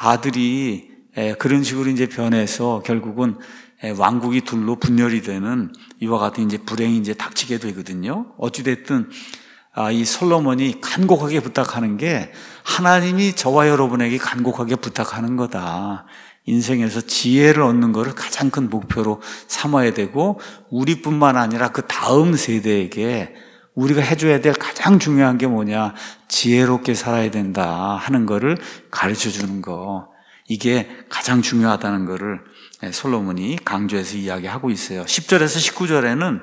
아들이 그런 식으로 이제 변해서 결국은 왕국이 둘로 분열이 되는 이와 같은 이제 불행이 이제 닥치게 되거든요. 어찌됐든 이 솔로몬이 간곡하게 부탁하는 게 하나님이 저와 여러분에게 간곡하게 부탁하는 거다. 인생에서 지혜를 얻는 것을 가장 큰 목표로 삼아야 되고, 우리뿐만 아니라 그 다음 세대에게 우리가 해줘야 될 가장 중요한 게 뭐냐, 지혜롭게 살아야 된다 하는 거를 가르쳐 주는 거, 이게 가장 중요하다는 거를 솔로몬이 강조해서 이야기하고 있어요. 십 절에서 십구 절에는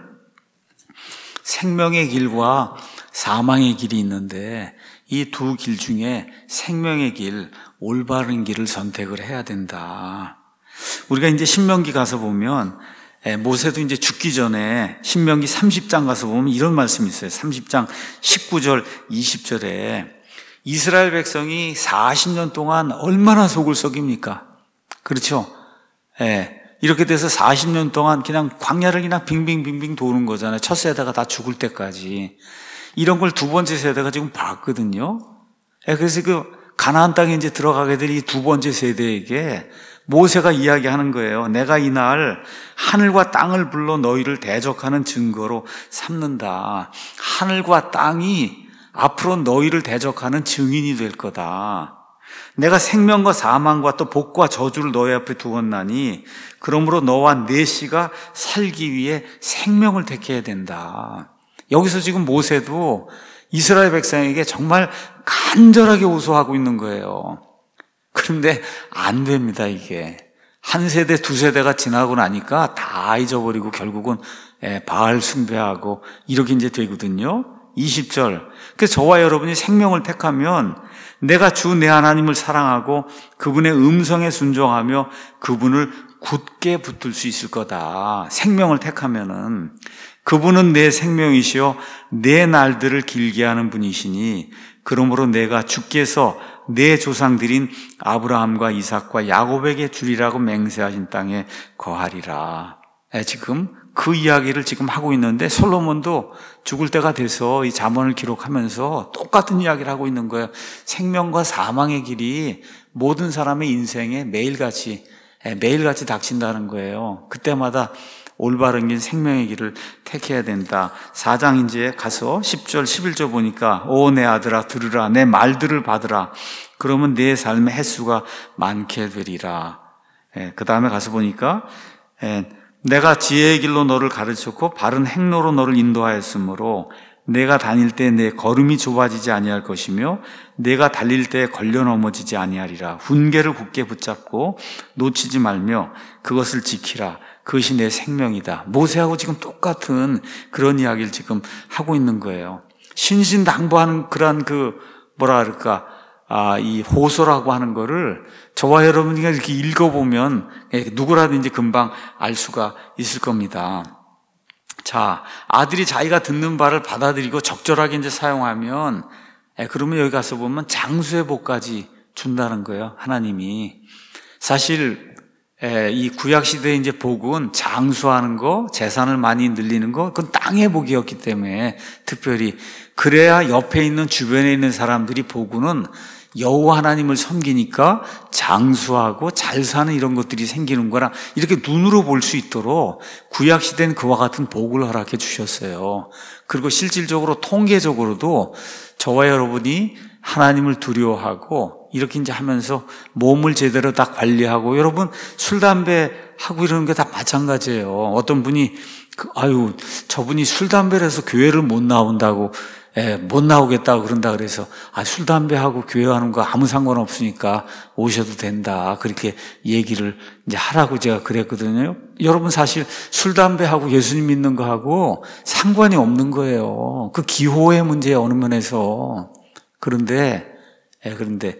생명의 길과 사망의 길이 있는데 이 두 길 중에 생명의 길, 올바른 길을 선택을 해야 된다. 우리가 이제 신명기 가서 보면 모세도 이제 죽기 전에 신명기 삼십 장 가서 보면 이런 말씀이 있어요. 삼십 장 십구 절 이십 절에 이스라엘 백성이 사십 년 동안 얼마나 속을 썩입니까? 그렇죠? 예. 이렇게 돼서 사십 년 동안 그냥 광야를 그냥 빙빙빙빙 도는 거잖아요. 첫 세대가 다 죽을 때까지. 이런 걸 두 번째 세대가 지금 봤거든요. 예. 그래서 그 가나안 땅에 이제 들어가게 될 이 두 번째 세대에게 모세가 이야기하는 거예요. 내가 이날 하늘과 땅을 불러 너희를 대적하는 증거로 삼는다. 하늘과 땅이 앞으로 너희를 대적하는 증인이 될 거다. 내가 생명과 사망과 또 복과 저주를 너희 앞에 두었나니 그러므로 너와 네 씨가 살기 위해 생명을 택해야 된다. 여기서 지금 모세도 이스라엘 백성에게 정말 간절하게 호소하고 있는 거예요. 그런데 안 됩니다, 이게. 한 세대, 두 세대가 지나고 나니까 다 잊어버리고 결국은 바알 숭배하고 이렇게 이제 되거든요. 이십 절. 그래서 저와 여러분이 생명을 택하면 내가 주 내 하나님을 사랑하고 그분의 음성에 순종하며 그분을 굳게 붙들 수 있을 거다. 생명을 택하면은 그분은 내 생명이시요 내 날들을 길게 하는 분이시니 그러므로 내가 주께서 내 조상들인 아브라함과 이삭과 야곱에게 주리라고 맹세하신 땅에 거하리라. 지금 그 이야기를 지금 하고 있는데 솔로몬도 죽을 때가 돼서 이 잠언을 기록하면서 똑같은 이야기를 하고 있는 거예요. 생명과 사망의 길이 모든 사람의 인생에 매일같이 매일같이 닥친다는 거예요. 그때마다 올바른 길 생명의 길을 택해야 된다. 사 장 이제 가서 십 절 십일 절 보니까 오 내 아들아 들으라 내 말들을 받으라 그러면 내 삶의 횟수가 많게 되리라. 예, 그 다음에 가서 보니까 예, 내가 지혜의 길로 너를 가르쳤고 바른 행로로 너를 인도하였으므로 내가 다닐 때 내 걸음이 좁아지지 아니할 것이며 내가 달릴 때 걸려 넘어지지 아니하리라. 훈계를 굳게 붙잡고 놓치지 말며 그것을 지키라. 그것이 내 생명이다. 모세하고 지금 똑같은 그런 이야기를 지금 하고 있는 거예요. 신신당부하는 그런 그 뭐라 그럴까 아, 이 호소라고 하는 거를 저와 여러분이 이렇게 읽어보면 누구라든지 금방 알 수가 있을 겁니다. 자, 아들이 자기가 듣는 바를 받아들이고 적절하게 이제 사용하면, 예, 그러면 여기 가서 보면 장수의 복까지 준다는 거예요, 하나님이. 사실, 예, 이 구약시대의 이제 복은 장수하는 거, 재산을 많이 늘리는 거, 그건 땅의 복이었기 때문에 특별히. 그래야 옆에 있는 주변에 있는 사람들이 보고는 여호와 하나님을 섬기니까 장수하고 잘 사는 이런 것들이 생기는 거라 이렇게 눈으로 볼 수 있도록 구약시대는 그와 같은 복을 허락해 주셨어요. 그리고 실질적으로 통계적으로도 저와 여러분이 하나님을 두려워하고 이렇게 이제 하면서 몸을 제대로 다 관리하고 여러분 술, 담배 하고 이러는 게 다 마찬가지예요. 어떤 분이 아유 저분이 술, 담배를 해서 교회를 못 나온다고 예, 못 나오겠다고 그런다 그래서 아, 술, 담배하고 교회하는 거 아무 상관없으니까 오셔도 된다. 그렇게 얘기를 이제 하라고 제가 그랬거든요. 여러분 사실 술, 담배하고 예수님 믿는 거하고 상관이 없는 거예요. 그 기호의 문제예요, 어느 면에서. 그런데, 예, 그런데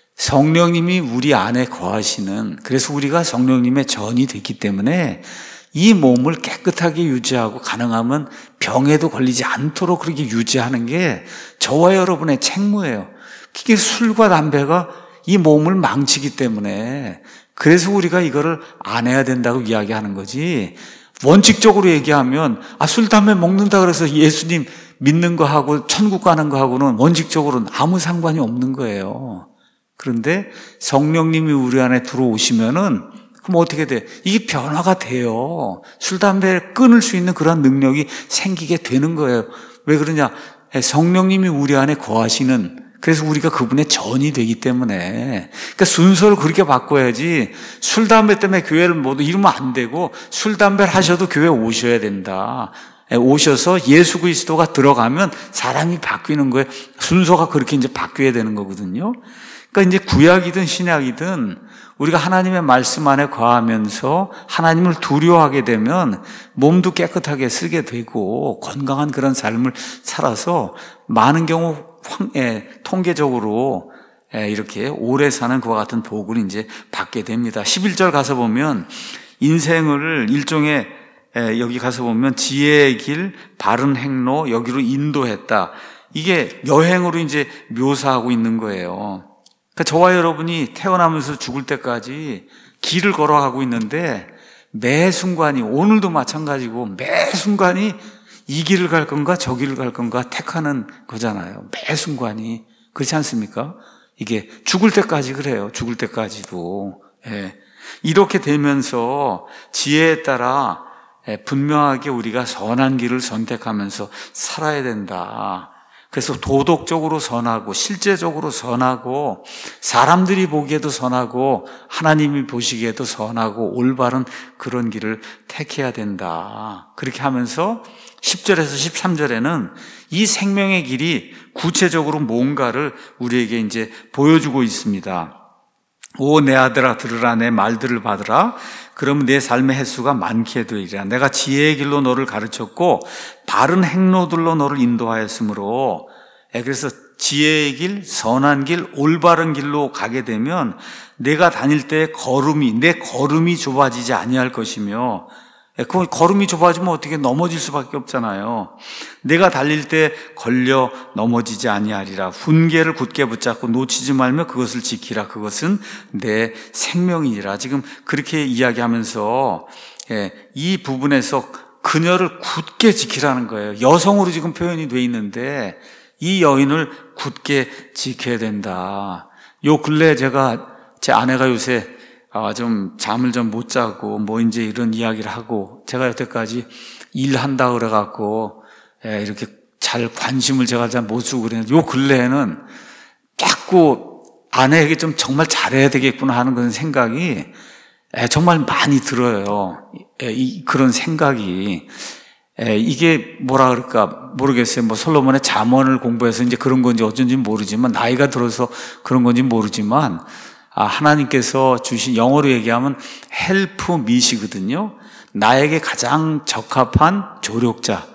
성령님이 우리 안에 거하시는, 그래서 우리가 성령님의 전이 됐기 때문에 이 몸을 깨끗하게 유지하고 가능하면 병에도 걸리지 않도록 그렇게 유지하는 게 저와 여러분의 책무예요. 그게 술과 담배가 이 몸을 망치기 때문에 그래서 우리가 이거를 안 해야 된다고 이야기하는 거지. 원칙적으로 얘기하면 아, 술, 담배 먹는다 그래서 예수님 믿는 거하고 천국 가는 거하고는 원칙적으로는 아무 상관이 없는 거예요. 그런데 성령님이 우리 안에 들어오시면은 그럼 어떻게 돼? 이게 변화가 돼요. 술, 담배를 끊을 수 있는 그런 능력이 생기게 되는 거예요. 왜 그러냐? 성령님이 우리 안에 거하시는, 그래서 우리가 그분의 전이 되기 때문에. 그러니까 순서를 그렇게 바꿔야지 술, 담배 때문에 교회를 모두 이러면 안 되고 술, 담배를 하셔도 교회 오셔야 된다. 오셔서 예수 그리스도가 들어가면 사람이 바뀌는 거예요. 순서가 그렇게 이제 바뀌어야 되는 거거든요. 그러니까 이제 구약이든 신약이든 우리가 하나님의 말씀 안에 거하면서 하나님을 두려워하게 되면 몸도 깨끗하게 쓰게 되고 건강한 그런 삶을 살아서 많은 경우 황, 예, 통계적으로 예, 이렇게 오래 사는 그와 같은 복을 이제 받게 됩니다. 십일 절 가서 보면 인생을 일종의 예, 여기 가서 보면 지혜의 길, 바른 행로 여기로 인도했다. 이게 여행으로 이제 묘사하고 있는 거예요. 그러니까 저와 여러분이 태어나면서 죽을 때까지 길을 걸어가고 있는데 매 순간이 오늘도 마찬가지고 매 순간이 이 길을 갈 건가 저 길을 갈 건가 택하는 거잖아요. 매 순간이. 그렇지 않습니까? 이게 죽을 때까지 그래요. 죽을 때까지도. 예. 이렇게 되면서 지혜에 따라 분명하게 우리가 선한 길을 선택하면서 살아야 된다. 그래서 도덕적으로 선하고 실제적으로 선하고 사람들이 보기에도 선하고 하나님이 보시기에도 선하고 올바른 그런 길을 택해야 된다. 그렇게 하면서 십 절에서 십삼 절에는 이 생명의 길이 구체적으로 뭔가를 우리에게 이제 보여주고 있습니다. 오 내 아들아 들으라 내 말들을 받으라. 그러면 내 삶의 횟수가 많게 되리라. 내가 지혜의 길로 너를 가르쳤고 바른 행로들로 너를 인도하였으므로. 그래서 지혜의 길, 선한 길, 올바른 길로 가게 되면 내가 다닐 때 걸음이, 내 걸음이 좁아지지 아니할 것이며, 그 걸음이 좁아지면 어떻게 넘어질 수밖에 없잖아요. 내가 달릴 때 걸려 넘어지지 아니하리라. 훈계를 굳게 붙잡고 놓치지 말며 그것을 지키라. 그것은 내 생명이니라. 지금 그렇게 이야기하면서 이 부분에서 그녀를 굳게 지키라는 거예요. 여성으로 지금 표현이 돼 있는데 이 여인을 굳게 지켜야 된다. 요 근래에 제가 제 아내가 요새 아, 좀 잠을 좀 못 자고 뭐 이제 이런 이야기를 하고 제가 여태까지 일한다 그래갖고 예, 이렇게 잘 관심을 제가 잘 못 주고 그랬는데 요 근래에는 자꾸 아내에게 좀 정말 잘해야 되겠구나 하는 그런 생각이 예, 정말 많이 들어요. 예, 이, 그런 생각이 예, 이게 뭐라 그럴까 모르겠어요. 뭐 솔로몬의 잠언을 공부해서 이제 그런 건지 어쩐지 모르지만 나이가 들어서 그런 건지 모르지만 아, 하나님께서 주신 영어로 얘기하면 help me이거든요. 나에게 가장 적합한 조력자.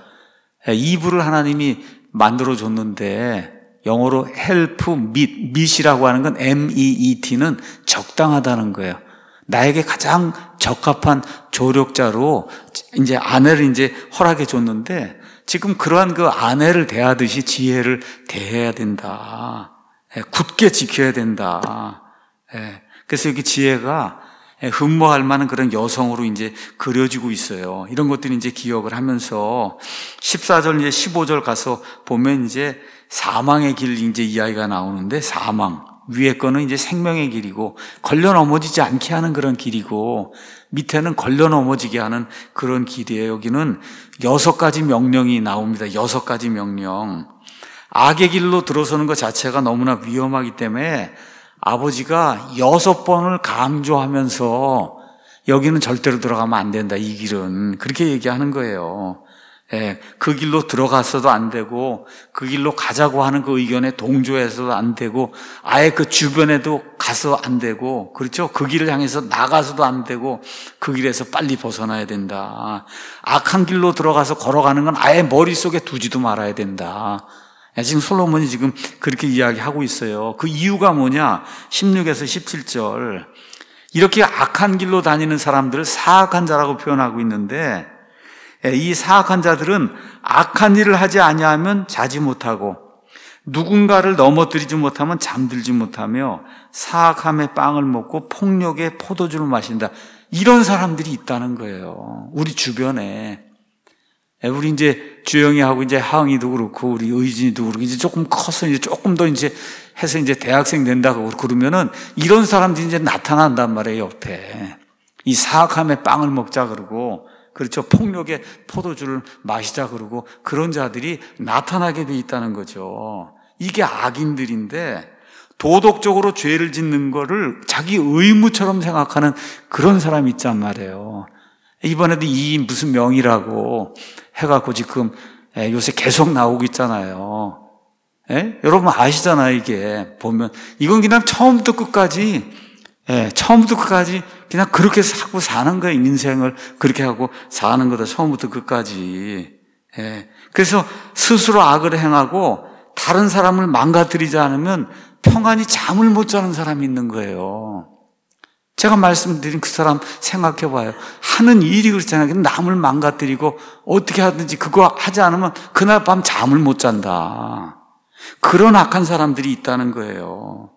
이불을 하나님이 만들어줬는데 영어로 help meet, meet이라고 하는 건 M-E-E-T는 적당하다는 거예요. 나에게 가장 적합한 조력자로 이제 아내를 이제 허락해 줬는데 지금 그러한 그 아내를 대하듯이 지혜를 대해야 된다. 굳게 지켜야 된다. 예, 그래서 여기 지혜가 흠모할 만한 그런 여성으로 이제 그려지고 있어요. 이런 것들이 이제 기억을 하면서 십사 절 이제 십오 절 가서 보면 이제 사망의 길 이제 이야기가 나오는데 사망. 위에 거는 이제 생명의 길이고 걸려 넘어지지 않게 하는 그런 길이고 밑에는 걸려 넘어지게 하는 그런 길이에요. 여기는 여섯 가지 명령이 나옵니다. 여섯 가지 명령. 악의 길로 들어서는 것 자체가 너무나 위험하기 때문에 아버지가 여섯 번을 강조하면서 여기는 절대로 들어가면 안 된다. 이 길은. 그렇게 얘기하는 거예요. 예, 그 길로 들어갔어도 안 되고 그 길로 가자고 하는 그 의견에 동조해서도 안 되고 아예 그 주변에도 가서 안 되고 그렇죠? 그 길을 향해서 나가서도 안 되고 그 길에서 빨리 벗어나야 된다. 악한 길로 들어가서 걸어가는 건 아예 머릿속에 두지도 말아야 된다. 지금 솔로몬이 지금 그렇게 이야기하고 있어요. 그 이유가 뭐냐? 십육에서 십칠 절. 이렇게 악한 길로 다니는 사람들을 사악한 자라고 표현하고 있는데 이 사악한 자들은 악한 일을 하지 아니하면 자지 못하고 누군가를 넘어뜨리지 못하면 잠들지 못하며 사악함의 빵을 먹고 폭력의 포도주를 마신다. 이런 사람들이 있다는 거예요. 우리 주변에. 우리 이제 주영이하고 이제 하은이도 그렇고 우리 의진이도 그렇고 이제 조금 커서 이제 조금 더 이제 해서 이제 대학생 된다고 그러면은 이런 사람들이 이제 나타난단 말이에요, 옆에. 이 사악함의 빵을 먹자 그러고 그렇죠. 폭력의 포도주를 마시자 그러고 그런 자들이 나타나게 돼 있다는 거죠. 이게 악인들인데 도덕적으로 죄를 짓는 거를 자기 의무처럼 생각하는 그런 사람이 있단 말이에요. 이번에도 이 무슨 명이라고 해갖고 지금 요새 계속 나오고 있잖아요. 예? 여러분 아시잖아요. 이게 보면 이건 그냥 처음부터 끝까지 예, 처음부터 끝까지 그냥 그렇게 하고 사는 거예요. 인생을 그렇게 하고 사는 거다. 처음부터 끝까지. 예, 그래서 스스로 악을 행하고 다른 사람을 망가뜨리지 않으면 평안히 잠을 못 자는 사람이 있는 거예요. 제가 말씀드린 그 사람 생각해 봐요. 하는 일이 그렇잖아요. 남을 망가뜨리고 어떻게 하든지 그거 하지 않으면 그날 밤 잠을 못 잔다. 그런 악한 사람들이 있다는 거예요.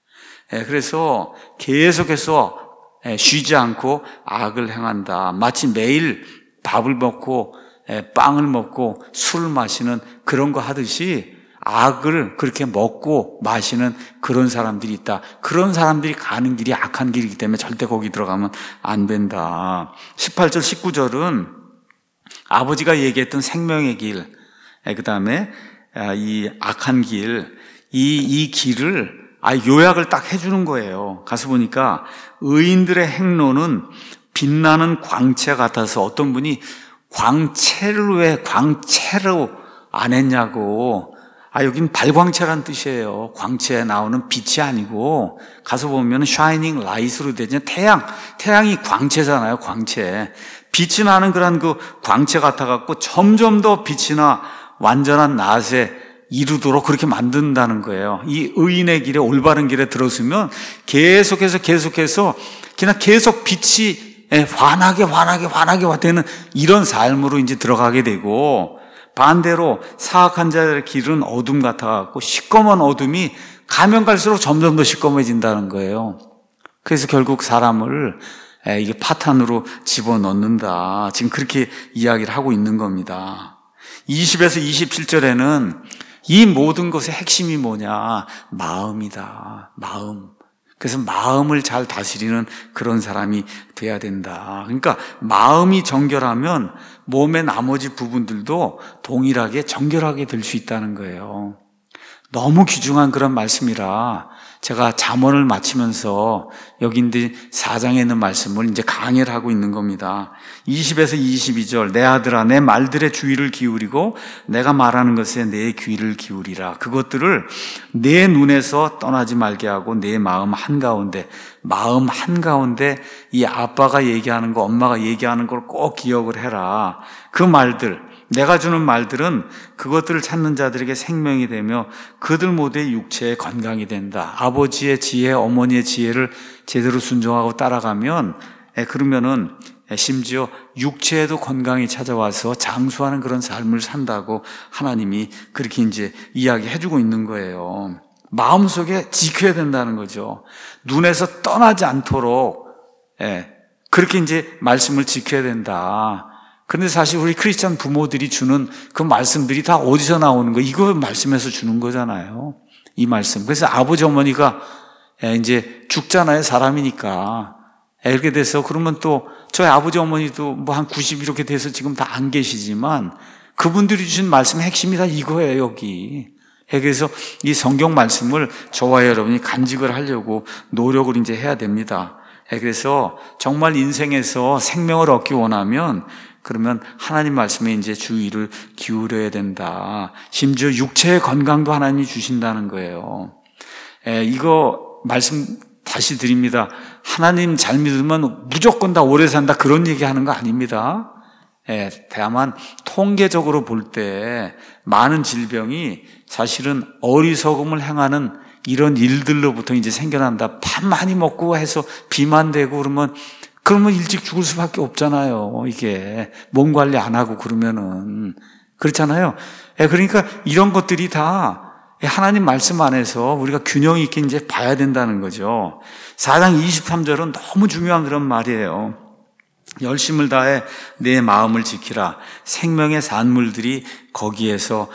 그래서 계속해서 쉬지 않고 악을 행한다. 마치 매일 밥을 먹고 빵을 먹고 술을 마시는 그런 거 하듯이 악을 그렇게 먹고 마시는 그런 사람들이 있다. 그런 사람들이 가는 길이 악한 길이기 때문에 절대 거기 들어가면 안 된다. 십팔 절, 십구 절은 아버지가 얘기했던 생명의 길, 그 다음에 이 악한 길, 이, 이 길을 아, 요약을 딱 해주는 거예요. 가서 보니까 의인들의 행로는 빛나는 광채 같아서 어떤 분이 광채를 왜 광채로 안 했냐고 아, 여긴 발광체란 뜻이에요. 광체에 나오는 빛이 아니고, 가서 보면 shining light으로 되죠. 태양, 태양이 광체잖아요, 광체. 빛이 나는 그런 그 광체 같아갖고 점점 더 빛이나 완전한 낫에 이루도록 그렇게 만든다는 거예요. 이 의인의 길에, 올바른 길에 들었으면 계속해서 계속해서 그냥 계속 빛이 환하게 환하게 환하게 되는 이런 삶으로 이제 들어가게 되고, 반대로 사악한 자들의 길은 어둠 같아갖고 시꺼먼 어둠이 가면 갈수록 점점 더 시꺼매진다는 거예요. 그래서 결국 사람을 이게 파탄으로 집어넣는다. 지금 그렇게 이야기를 하고 있는 겁니다. 이십에서 이십칠 절에는 이 모든 것의 핵심이 뭐냐? 마음이다. 마음. 그래서 마음을 잘 다스리는 그런 사람이 돼야 된다. 그러니까 마음이 정결하면 몸의 나머지 부분들도 동일하게 정결하게 될 수 있다는 거예요. 너무 귀중한 그런 말씀이라 제가 잠언을 마치면서 여기 이제 사 장에 있는 말씀을 이제 강해를 하고 있는 겁니다. 이십에서 이십이 절, 내 아들아 내 말들의 주의를 기울이고 내가 말하는 것에 내 귀를 기울이라. 그것들을 내 눈에서 떠나지 말게 하고 내 마음 한가운데, 마음 한가운데 이 아빠가 얘기하는 거, 엄마가 얘기하는 걸 꼭 기억을 해라. 그 말들, 내가 주는 말들은 그것들을 찾는 자들에게 생명이 되며 그들 모두의 육체에 건강이 된다. 아버지의 지혜, 어머니의 지혜를 제대로 순종하고 따라가면, 그러면은 심지어 육체에도 건강이 찾아와서 장수하는 그런 삶을 산다고 하나님이 그렇게 이제 이야기해주고 있는 거예요. 마음속에 지켜야 된다는 거죠. 눈에서 떠나지 않도록, 그렇게 이제 말씀을 지켜야 된다. 그런데 사실 우리 크리스찬 부모들이 주는 그 말씀들이 다 어디서 나오는 거? 이거 말씀에서 주는 거잖아요. 이 말씀. 그래서 아버지 어머니가 이제 죽잖아요. 사람이니까. 이렇게 돼서 그러면 또 저희 아버지 어머니도 뭐 한 구십 이렇게 돼서 지금 다 안 계시지만 그분들이 주신 말씀의 핵심이 다 이거예요, 여기. 그래서 이 성경 말씀을 저와 여러분이 간직을 하려고 노력을 이제 해야 됩니다. 그래서 정말 인생에서 생명을 얻기 원하면 그러면 하나님 말씀에 이제 주의를 기울여야 된다. 심지어 육체의 건강도 하나님이 주신다는 거예요. 에, 이거 말씀 다시 드립니다. 하나님 잘 믿으면 무조건 다 오래 산다 그런 얘기하는 거 아닙니다. 에, 다만 통계적으로 볼 때 많은 질병이 사실은 어리석음을 행하는 이런 일들로부터 이제 생겨난다. 밥 많이 먹고 해서 비만 되고 그러면 그러면 일찍 죽을 수밖에 없잖아요. 이게 몸 관리 안 하고 그러면은 그렇잖아요. 그러니까 이런 것들이 다 하나님 말씀 안에서 우리가 균형 있게 이제 봐야 된다는 거죠. 사 장 이십삼 절은 너무 중요한 그런 말이에요. 열심을 다해 내 마음을 지키라. 생명의 산물들이 거기에서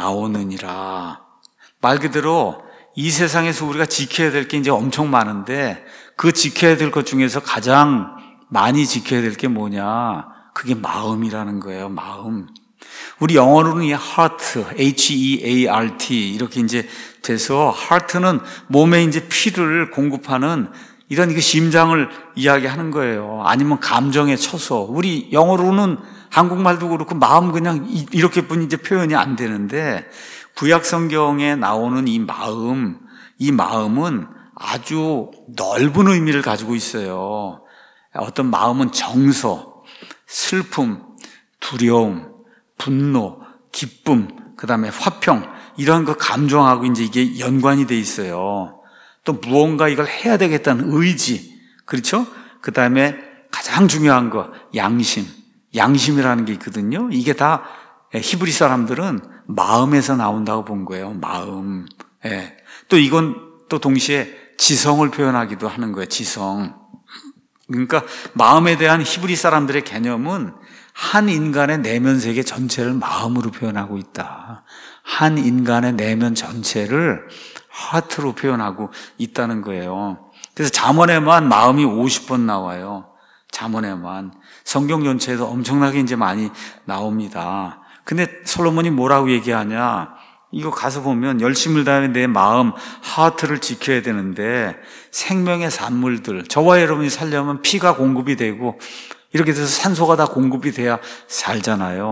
나오느니라. 말 그대로 이 세상에서 우리가 지켜야 될 게 이제 엄청 많은데 그 지켜야 될 것 중에서 가장 많이 지켜야 될 게 뭐냐? 그게 마음이라는 거예요. 마음. 우리 영어로는 이 heart, H E A R T 이렇게 이제 돼서 heart는 몸에 이제 피를 공급하는 이런 그 심장을 이야기하는 거예요. 아니면 감정에 쳐서 우리 영어로는 한국말도 그렇고 마음 그냥 이렇게뿐 이제 표현이 안 되는데 구약 성경에 나오는 이 마음, 이 마음은 아주 넓은 의미를 가지고 있어요. 어떤 마음은 정서, 슬픔, 두려움, 분노, 기쁨, 그 다음에 화평, 이런 그 감정하고 이제 이게 연관이 돼 있어요. 또 무언가 이걸 해야 되겠다는 의지, 그렇죠? 그 다음에 가장 중요한 거, 양심. 양심이라는 게 있거든요. 이게 다 히브리 사람들은 마음에서 나온다고 본 거예요. 마음. 예. 또 이건 또 동시에 지성을 표현하기도 하는 거예요. 지성. 그러니까 마음에 대한 히브리 사람들의 개념은 한 인간의 내면 세계 전체를 마음으로 표현하고 있다. 한 인간의 내면 전체를 하트로 표현하고 있다는 거예요. 그래서 잠언에만 마음이 오십 번 나와요. 잠언에만. 성경 전체에도 엄청나게 이제 많이 나옵니다. 근데 솔로몬이 뭐라고 얘기하냐? 이거 가서 보면 열심을 다해 내 마음, 하트를 지켜야 되는데 생명의 산물들, 저와 여러분이 살려면 피가 공급이 되고 이렇게 돼서 산소가 다 공급이 돼야 살잖아요.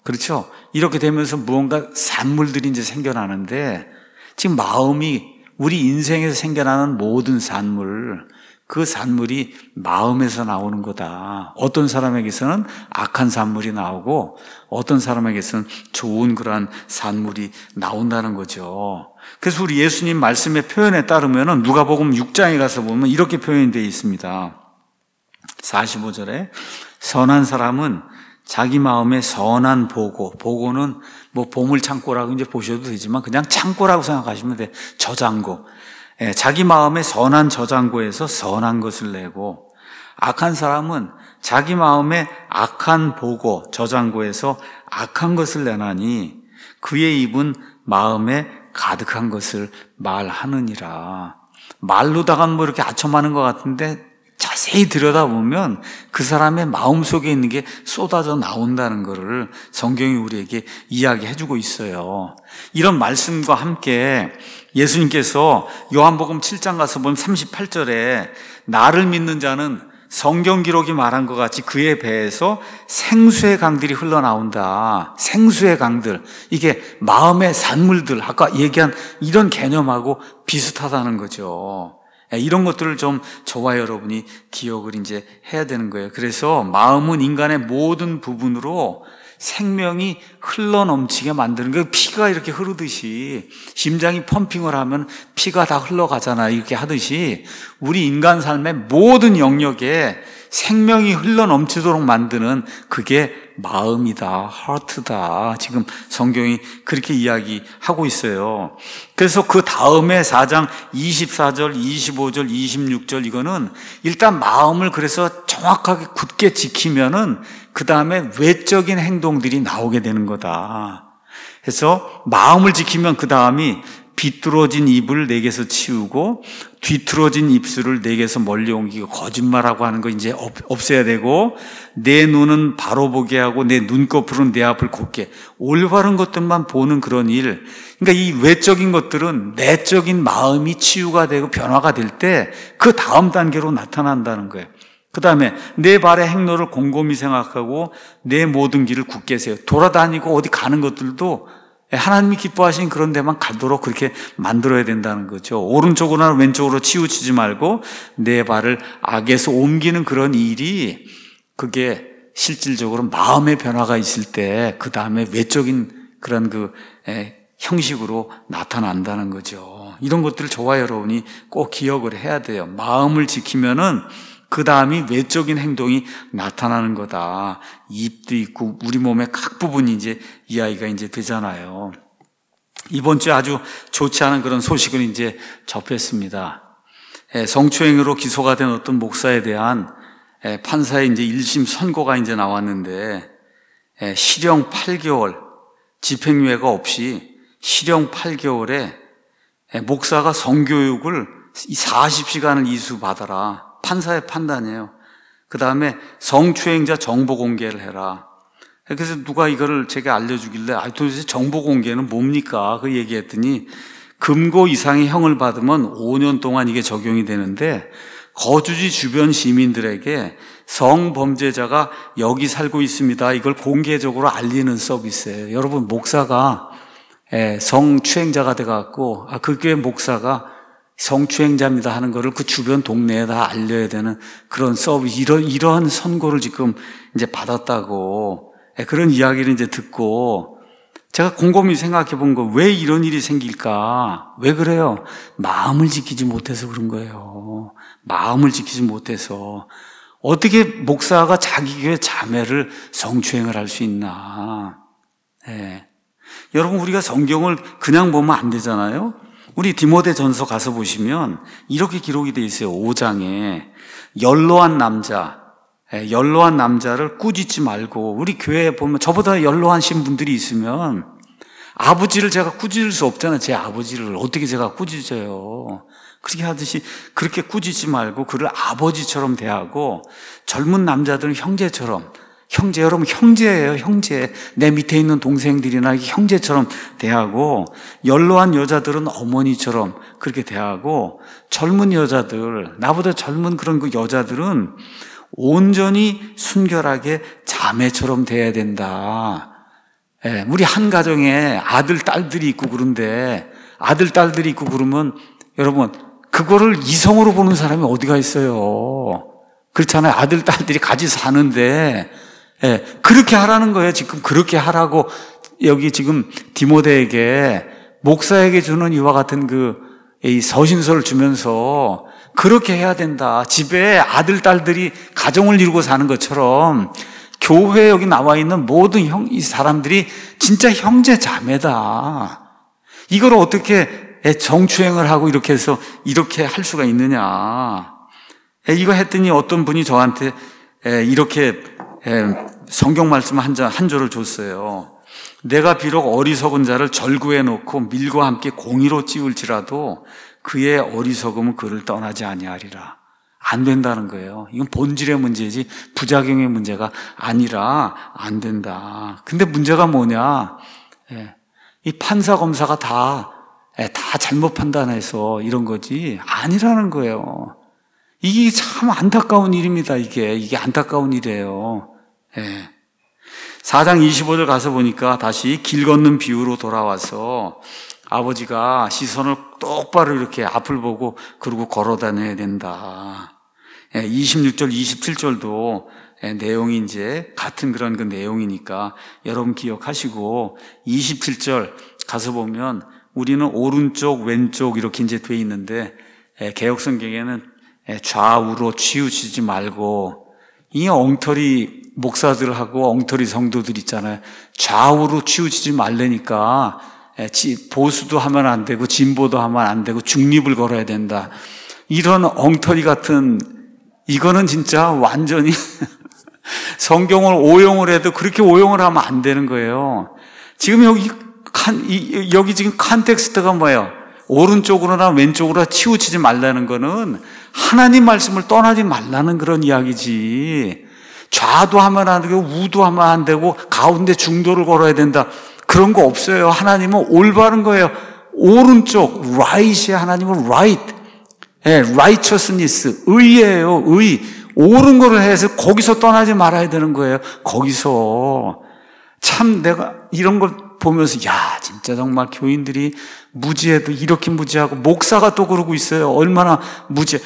그렇죠? 이렇게 되면서 무언가 산물들이 이제 생겨나는데, 지금 마음이 우리 인생에서 생겨나는 모든 산물, 그 산물이 마음에서 나오는 거다. 어떤 사람에게서는 악한 산물이 나오고 어떤 사람에게서는 좋은 그러한 산물이 나온다는 거죠. 그래서 우리 예수님 말씀의 표현에 따르면 누가복음 육 장에 가서 보면 이렇게 표현이 되어 있습니다. 사십오 절에 선한 사람은 자기 마음에 선한 보고, 보고는 뭐 보물창고라고 이제 보셔도 되지만 그냥 창고라고 생각하시면 돼. 저장고. 예, 자기 마음에 선한 저장고에서 선한 것을 내고, 악한 사람은 자기 마음에 악한 보고 저장고에서 악한 것을 내나니 그의 입은 마음에 가득한 것을 말하느니라. 말로다가 뭐 이렇게 아첨하는 것 같은데 자세히 들여다보면 그 사람의 마음속에 있는 게 쏟아져 나온다는 것을 성경이 우리에게 이야기해주고 있어요. 이런 말씀과 함께 예수님께서 요한복음 칠 장 가서 보면 삼십팔 절에 나를 믿는 자는 성경 기록이 말한 것 같이 그의 배에서 생수의 강들이 흘러나온다. 생수의 강들. 이게 마음의 산물들, 아까 얘기한 이런 개념하고 비슷하다는 거죠. 이런 것들을 좀 저와 여러분이 기억을 이제 해야 되는 거예요. 그래서 마음은 인간의 모든 부분으로 생명이 흘러넘치게 만드는 거예요. 피가 이렇게 흐르듯이, 심장이 펌핑을 하면 피가 다 흘러가잖아요. 이렇게 하듯이 우리 인간 삶의 모든 영역에 생명이 흘러넘치도록 만드는 그게 마음이다, 하트다. 지금 성경이 그렇게 이야기하고 있어요. 그래서 그 다음에 사 장 이십사 절, 이십오 절, 이십육 절 이거는 일단 마음을 그래서 정확하게 굳게 지키면은 그 다음에 외적인 행동들이 나오게 되는 거다. 그래서 마음을 지키면 그 다음이 비뚤어진 입을 내게서 치우고 뒤틀어진 입술을 내게서 멀리 옮기고, 거짓말하고 하는 거 이제 없애야 되고, 내 눈은 바로 보게 하고 내 눈꺼풀은 내 앞을 곱게, 올바른 것들만 보는 그런 일. 그러니까 이 외적인 것들은 내적인 마음이 치유가 되고 변화가 될 때 그 다음 단계로 나타난다는 거예요. 그 다음에 내 발의 행로를 곰곰이 생각하고 내 모든 길을 굳게 세요. 돌아다니고 어디 가는 것들도 하나님이 기뻐하신 그런 데만 가도록 그렇게 만들어야 된다는 거죠. 오른쪽으로나 왼쪽으로 치우치지 말고 내 발을 악에서 옮기는 그런 일이, 그게 실질적으로 마음의 변화가 있을 때 그 다음에 외적인 그런 그 형식으로 나타난다는 거죠. 이런 것들을 저와 여러분이 꼭 기억을 해야 돼요. 마음을 지키면은 그 다음이 외적인 행동이 나타나는 거다. 입도 있고 우리 몸의 각 부분이 이제 이 아이가 이제 되잖아요. 이번 주에 아주 좋지 않은 그런 소식을 이제 접했습니다. 성추행으로 기소가 된 어떤 목사에 대한 판사의 이제 일 심 선고가 이제 나왔는데, 실형 팔 개월, 집행유예가 없이 실형 팔 개월에 목사가 성교육을 사십 시간을 이수받아라. 판사의 판단이에요. 그 다음에 성추행자 정보 공개를 해라. 그래서 누가 이거를 제가 알려주길래, 아, 도대체 정보 공개는 뭡니까? 그 얘기했더니, 금고 이상의 형을 받으면 오 년 동안 이게 적용이 되는데, 거주지 주변 시민들에게 성범죄자가 여기 살고 있습니다, 이걸 공개적으로 알리는 서비스예요. 여러분, 목사가 성추행자가 돼갖고, 아, 그게 목사가 성추행자입니다 하는 거를 그 주변 동네에 다 알려야 되는 그런 서비스, 이런, 이러한 선고를 지금 이제 받았다고, 그런 이야기를 이제 듣고, 제가 곰곰이 생각해 본 거, 왜 이런 일이 생길까? 왜 그래요? 마음을 지키지 못해서 그런 거예요. 마음을 지키지 못해서. 어떻게 목사가 자기 교회 자매를 성추행을 할 수 있나? 네. 여러분, 우리가 성경을 그냥 보면 안 되잖아요? 우리 디모데전서 가서 보시면 이렇게 기록이 되어 있어요. 오 장에 연로한 남자, 연로한 남자를 꾸짖지 말고, 우리 교회에 보면 저보다 연로하신 분들이 있으면 아버지를 제가 꾸짖을 수 없잖아요. 제 아버지를 어떻게 제가 꾸짖어요. 그렇게 하듯이 그렇게 꾸짖지 말고 그를 아버지처럼 대하고, 젊은 남자들은 형제처럼, 형제, 여러분 형제예요, 형제. 내 밑에 있는 동생들이나 형제처럼 대하고, 연로한 여자들은 어머니처럼 그렇게 대하고, 젊은 여자들, 나보다 젊은 그런 그 여자들은 온전히 순결하게 자매처럼 대해야 된다. 예, 우리 한 가정에 아들, 딸들이 있고 그런데 아들, 딸들이 있고 그러면 여러분 그거를 이성으로 보는 사람이 어디가 있어요? 그렇잖아요. 아들, 딸들이 같이 사는데 예, 그렇게 하라는 거예요. 지금 그렇게 하라고 여기 지금 디모데에게 목사에게 주는 이와 같은 그 이 서신서를 주면서 그렇게 해야 된다. 집에 아들, 딸들이 가정을 이루고 사는 것처럼 교회에 여기 나와 있는 모든 형, 이 사람들이 진짜 형제 자매다. 이걸 어떻게 정추행을 하고 이렇게 해서 이렇게 할 수가 있느냐. 이거 했더니 어떤 분이 저한테 이렇게 성경 말씀 한 절, 한 절을 줬어요. 내가 비록 어리석은 자를 절구해 놓고 밀과 함께 공의로 찌울지라도 그의 어리석음은 그를 떠나지 아니하리라. 안 된다는 거예요. 이건 본질의 문제지 부작용의 문제가 아니라 안 된다. 근데 문제가 뭐냐? 이 판사 검사가 다, 다 잘못 판단해서 이런 거지 아니라는 거예요. 이게 참 안타까운 일입니다. 이게 이게 안타까운 일이에요. 예. 사 장 이십오 절 가서 보니까 다시 길 걷는 비유로 돌아와서 아버지가 시선을 똑바로 이렇게 앞을 보고 그러고 걸어 다녀야 된다. 예, 이십육 절, 이십칠 절도 예, 내용이 이제 같은 그런 그 내용이니까 여러분 기억하시고 이십칠 절 가서 보면 우리는 오른쪽, 왼쪽 이렇게 이제 돼 있는데 예, 개역성경에는 예, 좌우로 치우치지 말고 이 엉터리 목사들하고 엉터리 성도들 있잖아요. 좌우로 치우치지 말라니까 보수도 하면 안 되고 진보도 하면 안 되고 중립을 걸어야 된다. 이런 엉터리 같은 이거는 진짜 완전히 성경을 오용을 해도 그렇게 오용을 하면 안 되는 거예요. 지금 여기 칸, 여기 지금 컨텍스트가 뭐예요? 오른쪽으로나 왼쪽으로 치우치지 말라는 거는 하나님 말씀을 떠나지 말라는 그런 이야기지. 좌도 하면 안 되고 우도 하면 안 되고 가운데 중도를 걸어야 된다. 그런 거 없어요. 하나님은 올바른 거예요. 오른쪽, right이 하나님은 right. 예, righteousness, 의예요, 의. 옳은 거를 해서 거기서 떠나지 말아야 되는 거예요. 거기서. 참 내가 이런 걸 보면서 야, 진짜 정말 교인들이 무지해도 이렇게 무지하고 목사가 또 그러고 있어요. 얼마나 무지해.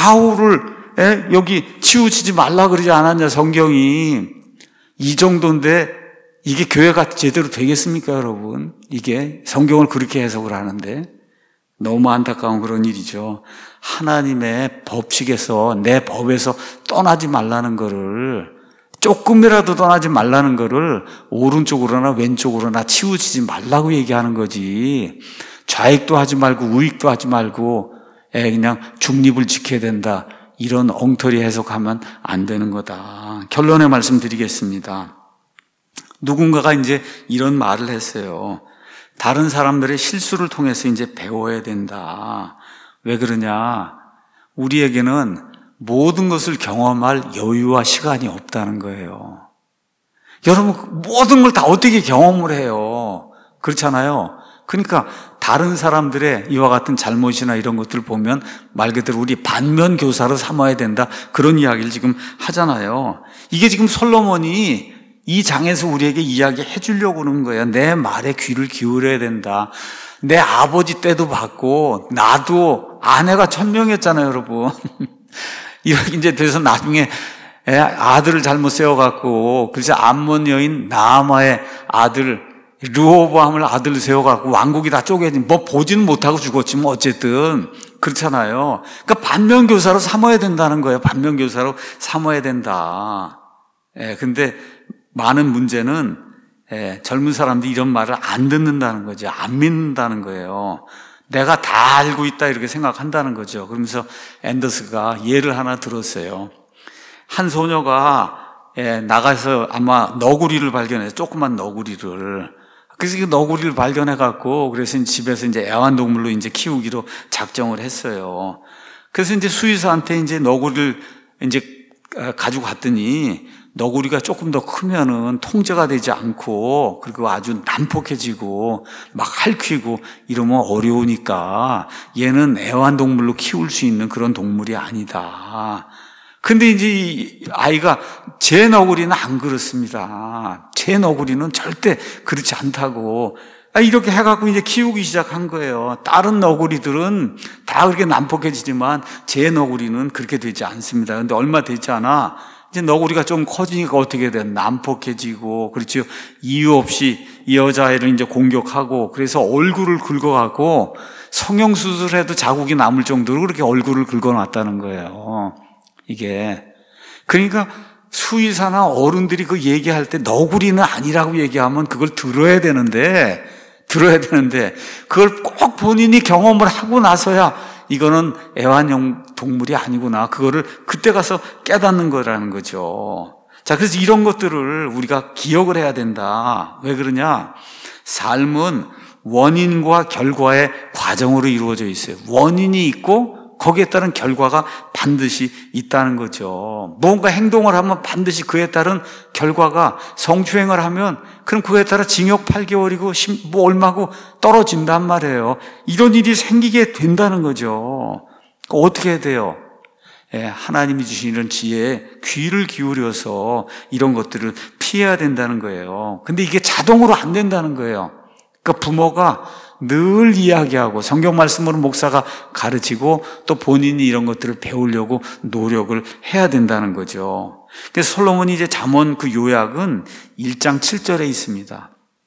좌우를 에? 여기 치우치지 말라 그러지 않았냐 성경이. 이 정도인데 이게 교회가 제대로 되겠습니까 여러분? 이게 성경을 그렇게 해석을 하는데 너무 안타까운 그런 일이죠. 하나님의 법칙에서 내 법에서 떠나지 말라는 거를 조금이라도 떠나지 말라는 거를 오른쪽으로나 왼쪽으로나 치우치지 말라고 얘기하는 거지. 좌익도 하지 말고 우익도 하지 말고 에, 그냥 중립을 지켜야 된다. 이런 엉터리 해석하면 안 되는 거다. 결론의 말씀 드리겠습니다. 누군가가 이제 이런 말을 했어요. 다른 사람들의 실수를 통해서 이제 배워야 된다. 왜 그러냐? 우리에게는 모든 것을 경험할 여유와 시간이 없다는 거예요. 여러분, 모든 걸 다 어떻게 경험을 해요? 그렇잖아요. 그러니까 다른 사람들의 이와 같은 잘못이나 이런 것들을 보면 말 그대로 우리 반면 교사로 삼아야 된다. 그런 이야기를 지금 하잖아요. 이게 지금 솔로몬이 이 장에서 우리에게 이야기해 주려고 하는 거예요. 내 말에 귀를 기울여야 된다. 내 아버지 때도 봤고 나도 아내가 천명이었잖아요, 여러분. 이렇게 이제 돼서 나중에 아들을 잘못 세워갖고 그래서 암몬 여인 나아마의 아들 르호보암을 아들 세워갖고 왕국이 다 쪼개진, 뭐 보지는 못하고 죽었지만 어쨌든 그렇잖아요. 그러니까 반면교사로 삼아야 된다는 거예요. 반면교사로 삼아야 된다. 예, 근데 많은 문제는 예, 젊은 사람들이 이런 말을 안 듣는다는 거죠. 안 믿는다는 거예요. 내가 다 알고 있다 이렇게 생각한다는 거죠. 그러면서 앤더스가 예를 하나 들었어요. 한 소녀가 예, 나가서 아마 너구리를 발견해서 조그만 너구리를 그래서 그 너구리를 발견해갖고, 그래서 집에서 이제 애완동물로 이제 키우기로 작정을 했어요. 그래서 이제 수의사한테 이제 너구리를 이제 가지고 갔더니, 너구리가 조금 더 크면은 통제가 되지 않고, 그리고 아주 난폭해지고, 막 핥히고 이러면 어려우니까, 얘는 애완동물로 키울 수 있는 그런 동물이 아니다. 근데 이제 이 아이가 제 너구리는 안 그렇습니다. 제 너구리는 절대 그렇지 않다고. 이렇게 해갖고 이제 키우기 시작한 거예요. 다른 너구리들은 다 그렇게 난폭해지지만 제 너구리는 그렇게 되지 않습니다. 근데 얼마 되지 않아 이제 너구리가 좀 커지니까 어떻게 돼? 난폭해지고, 그렇죠? 이유 없이 이 여자애를 이제 공격하고, 그래서 얼굴을 긁어갖고 성형수술해도 자국이 남을 정도로 그렇게 얼굴을 긁어놨다는 거예요. 이게. 그러니까 수의사나 어른들이 그 얘기할 때 너구리는 아니라고 얘기하면 그걸 들어야 되는데, 들어야 되는데, 그걸 꼭 본인이 경험을 하고 나서야 이거는 애완용 동물이 아니구나. 그거를 그때 가서 깨닫는 거라는 거죠. 자, 그래서 이런 것들을 우리가 기억을 해야 된다. 왜 그러냐? 삶은 원인과 결과의 과정으로 이루어져 있어요. 원인이 있고 거기에 따른 결과가 반드시 있다는 거죠. 뭔가 행동을 하면 반드시 그에 따른 결과가, 성추행을 하면 그럼 그에 따라 징역 팔 개월이고 뭐 얼마고 떨어진단 말이에요. 이런 일이 생기게 된다는 거죠. 어떻게 해야 돼요? 예, 하나님이 주신 이런 지혜에 귀를 기울여서 이런 것들을 피해야 된다는 거예요. 근데 이게 자동으로 안 된다는 거예요. 그러니까 부모가 늘 이야기하고 성경 말씀으로 목사가 가르치고 또 본인이 이런 것들을 배우려고 노력을 해야 된다는 거죠. 그래서 솔로몬이 이제 잠언 그 요약은 일 장 칠 절에 있습니다.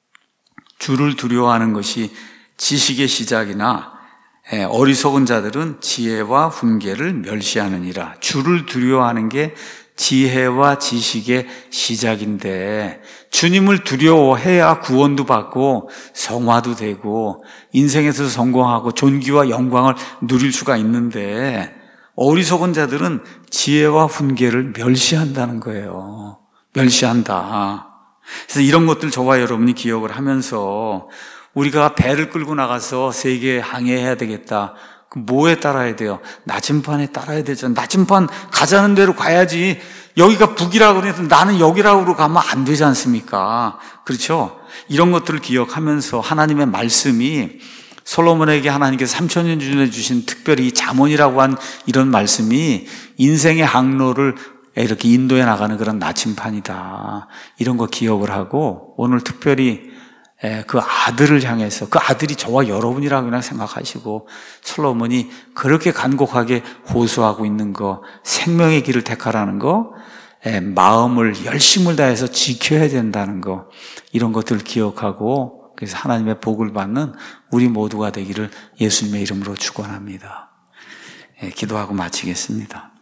주를 두려워하는 것이 지식의 시작이나 어리석은 자들은 지혜와 훈계를 멸시하느니라. 주를 두려워하는 게 지혜와 지식의 시작인데, 주님을 두려워해야 구원도 받고 성화도 되고 인생에서 성공하고 존귀와 영광을 누릴 수가 있는데, 어리석은 자들은 지혜와 훈계를 멸시한다는 거예요. 멸시한다. 그래서 이런 것들 저와 여러분이 기억을 하면서 우리가 배를 끌고 나가서 세계에 항해해야 되겠다. 뭐에 따라야 돼요? 나침반에 따라야 되죠. 나침반 가자는 대로 가야지. 여기가 북이라고 해서 나는 여기라고 가면 안 되지 않습니까? 그렇죠? 이런 것들을 기억하면서 하나님의 말씀이, 솔로몬에게 하나님께서 삼천 년 전에 주신 특별히 잠언이라고 한 이런 말씀이 인생의 항로를 이렇게 인도해 나가는 그런 나침반이다. 이런 거 기억을 하고, 오늘 특별히 그 아들을 향해서, 그 아들이 저와 여러분이라고 그냥 생각하시고, 솔로몬이 그렇게 간곡하게 호소하고 있는 거, 생명의 길을 택하라는 거, 마음을, 열심을 다해서 지켜야 된다는 거, 이런 것들을 기억하고, 그래서 하나님의 복을 받는 우리 모두가 되기를 예수님의 이름으로 축원합니다. 기도하고 마치겠습니다.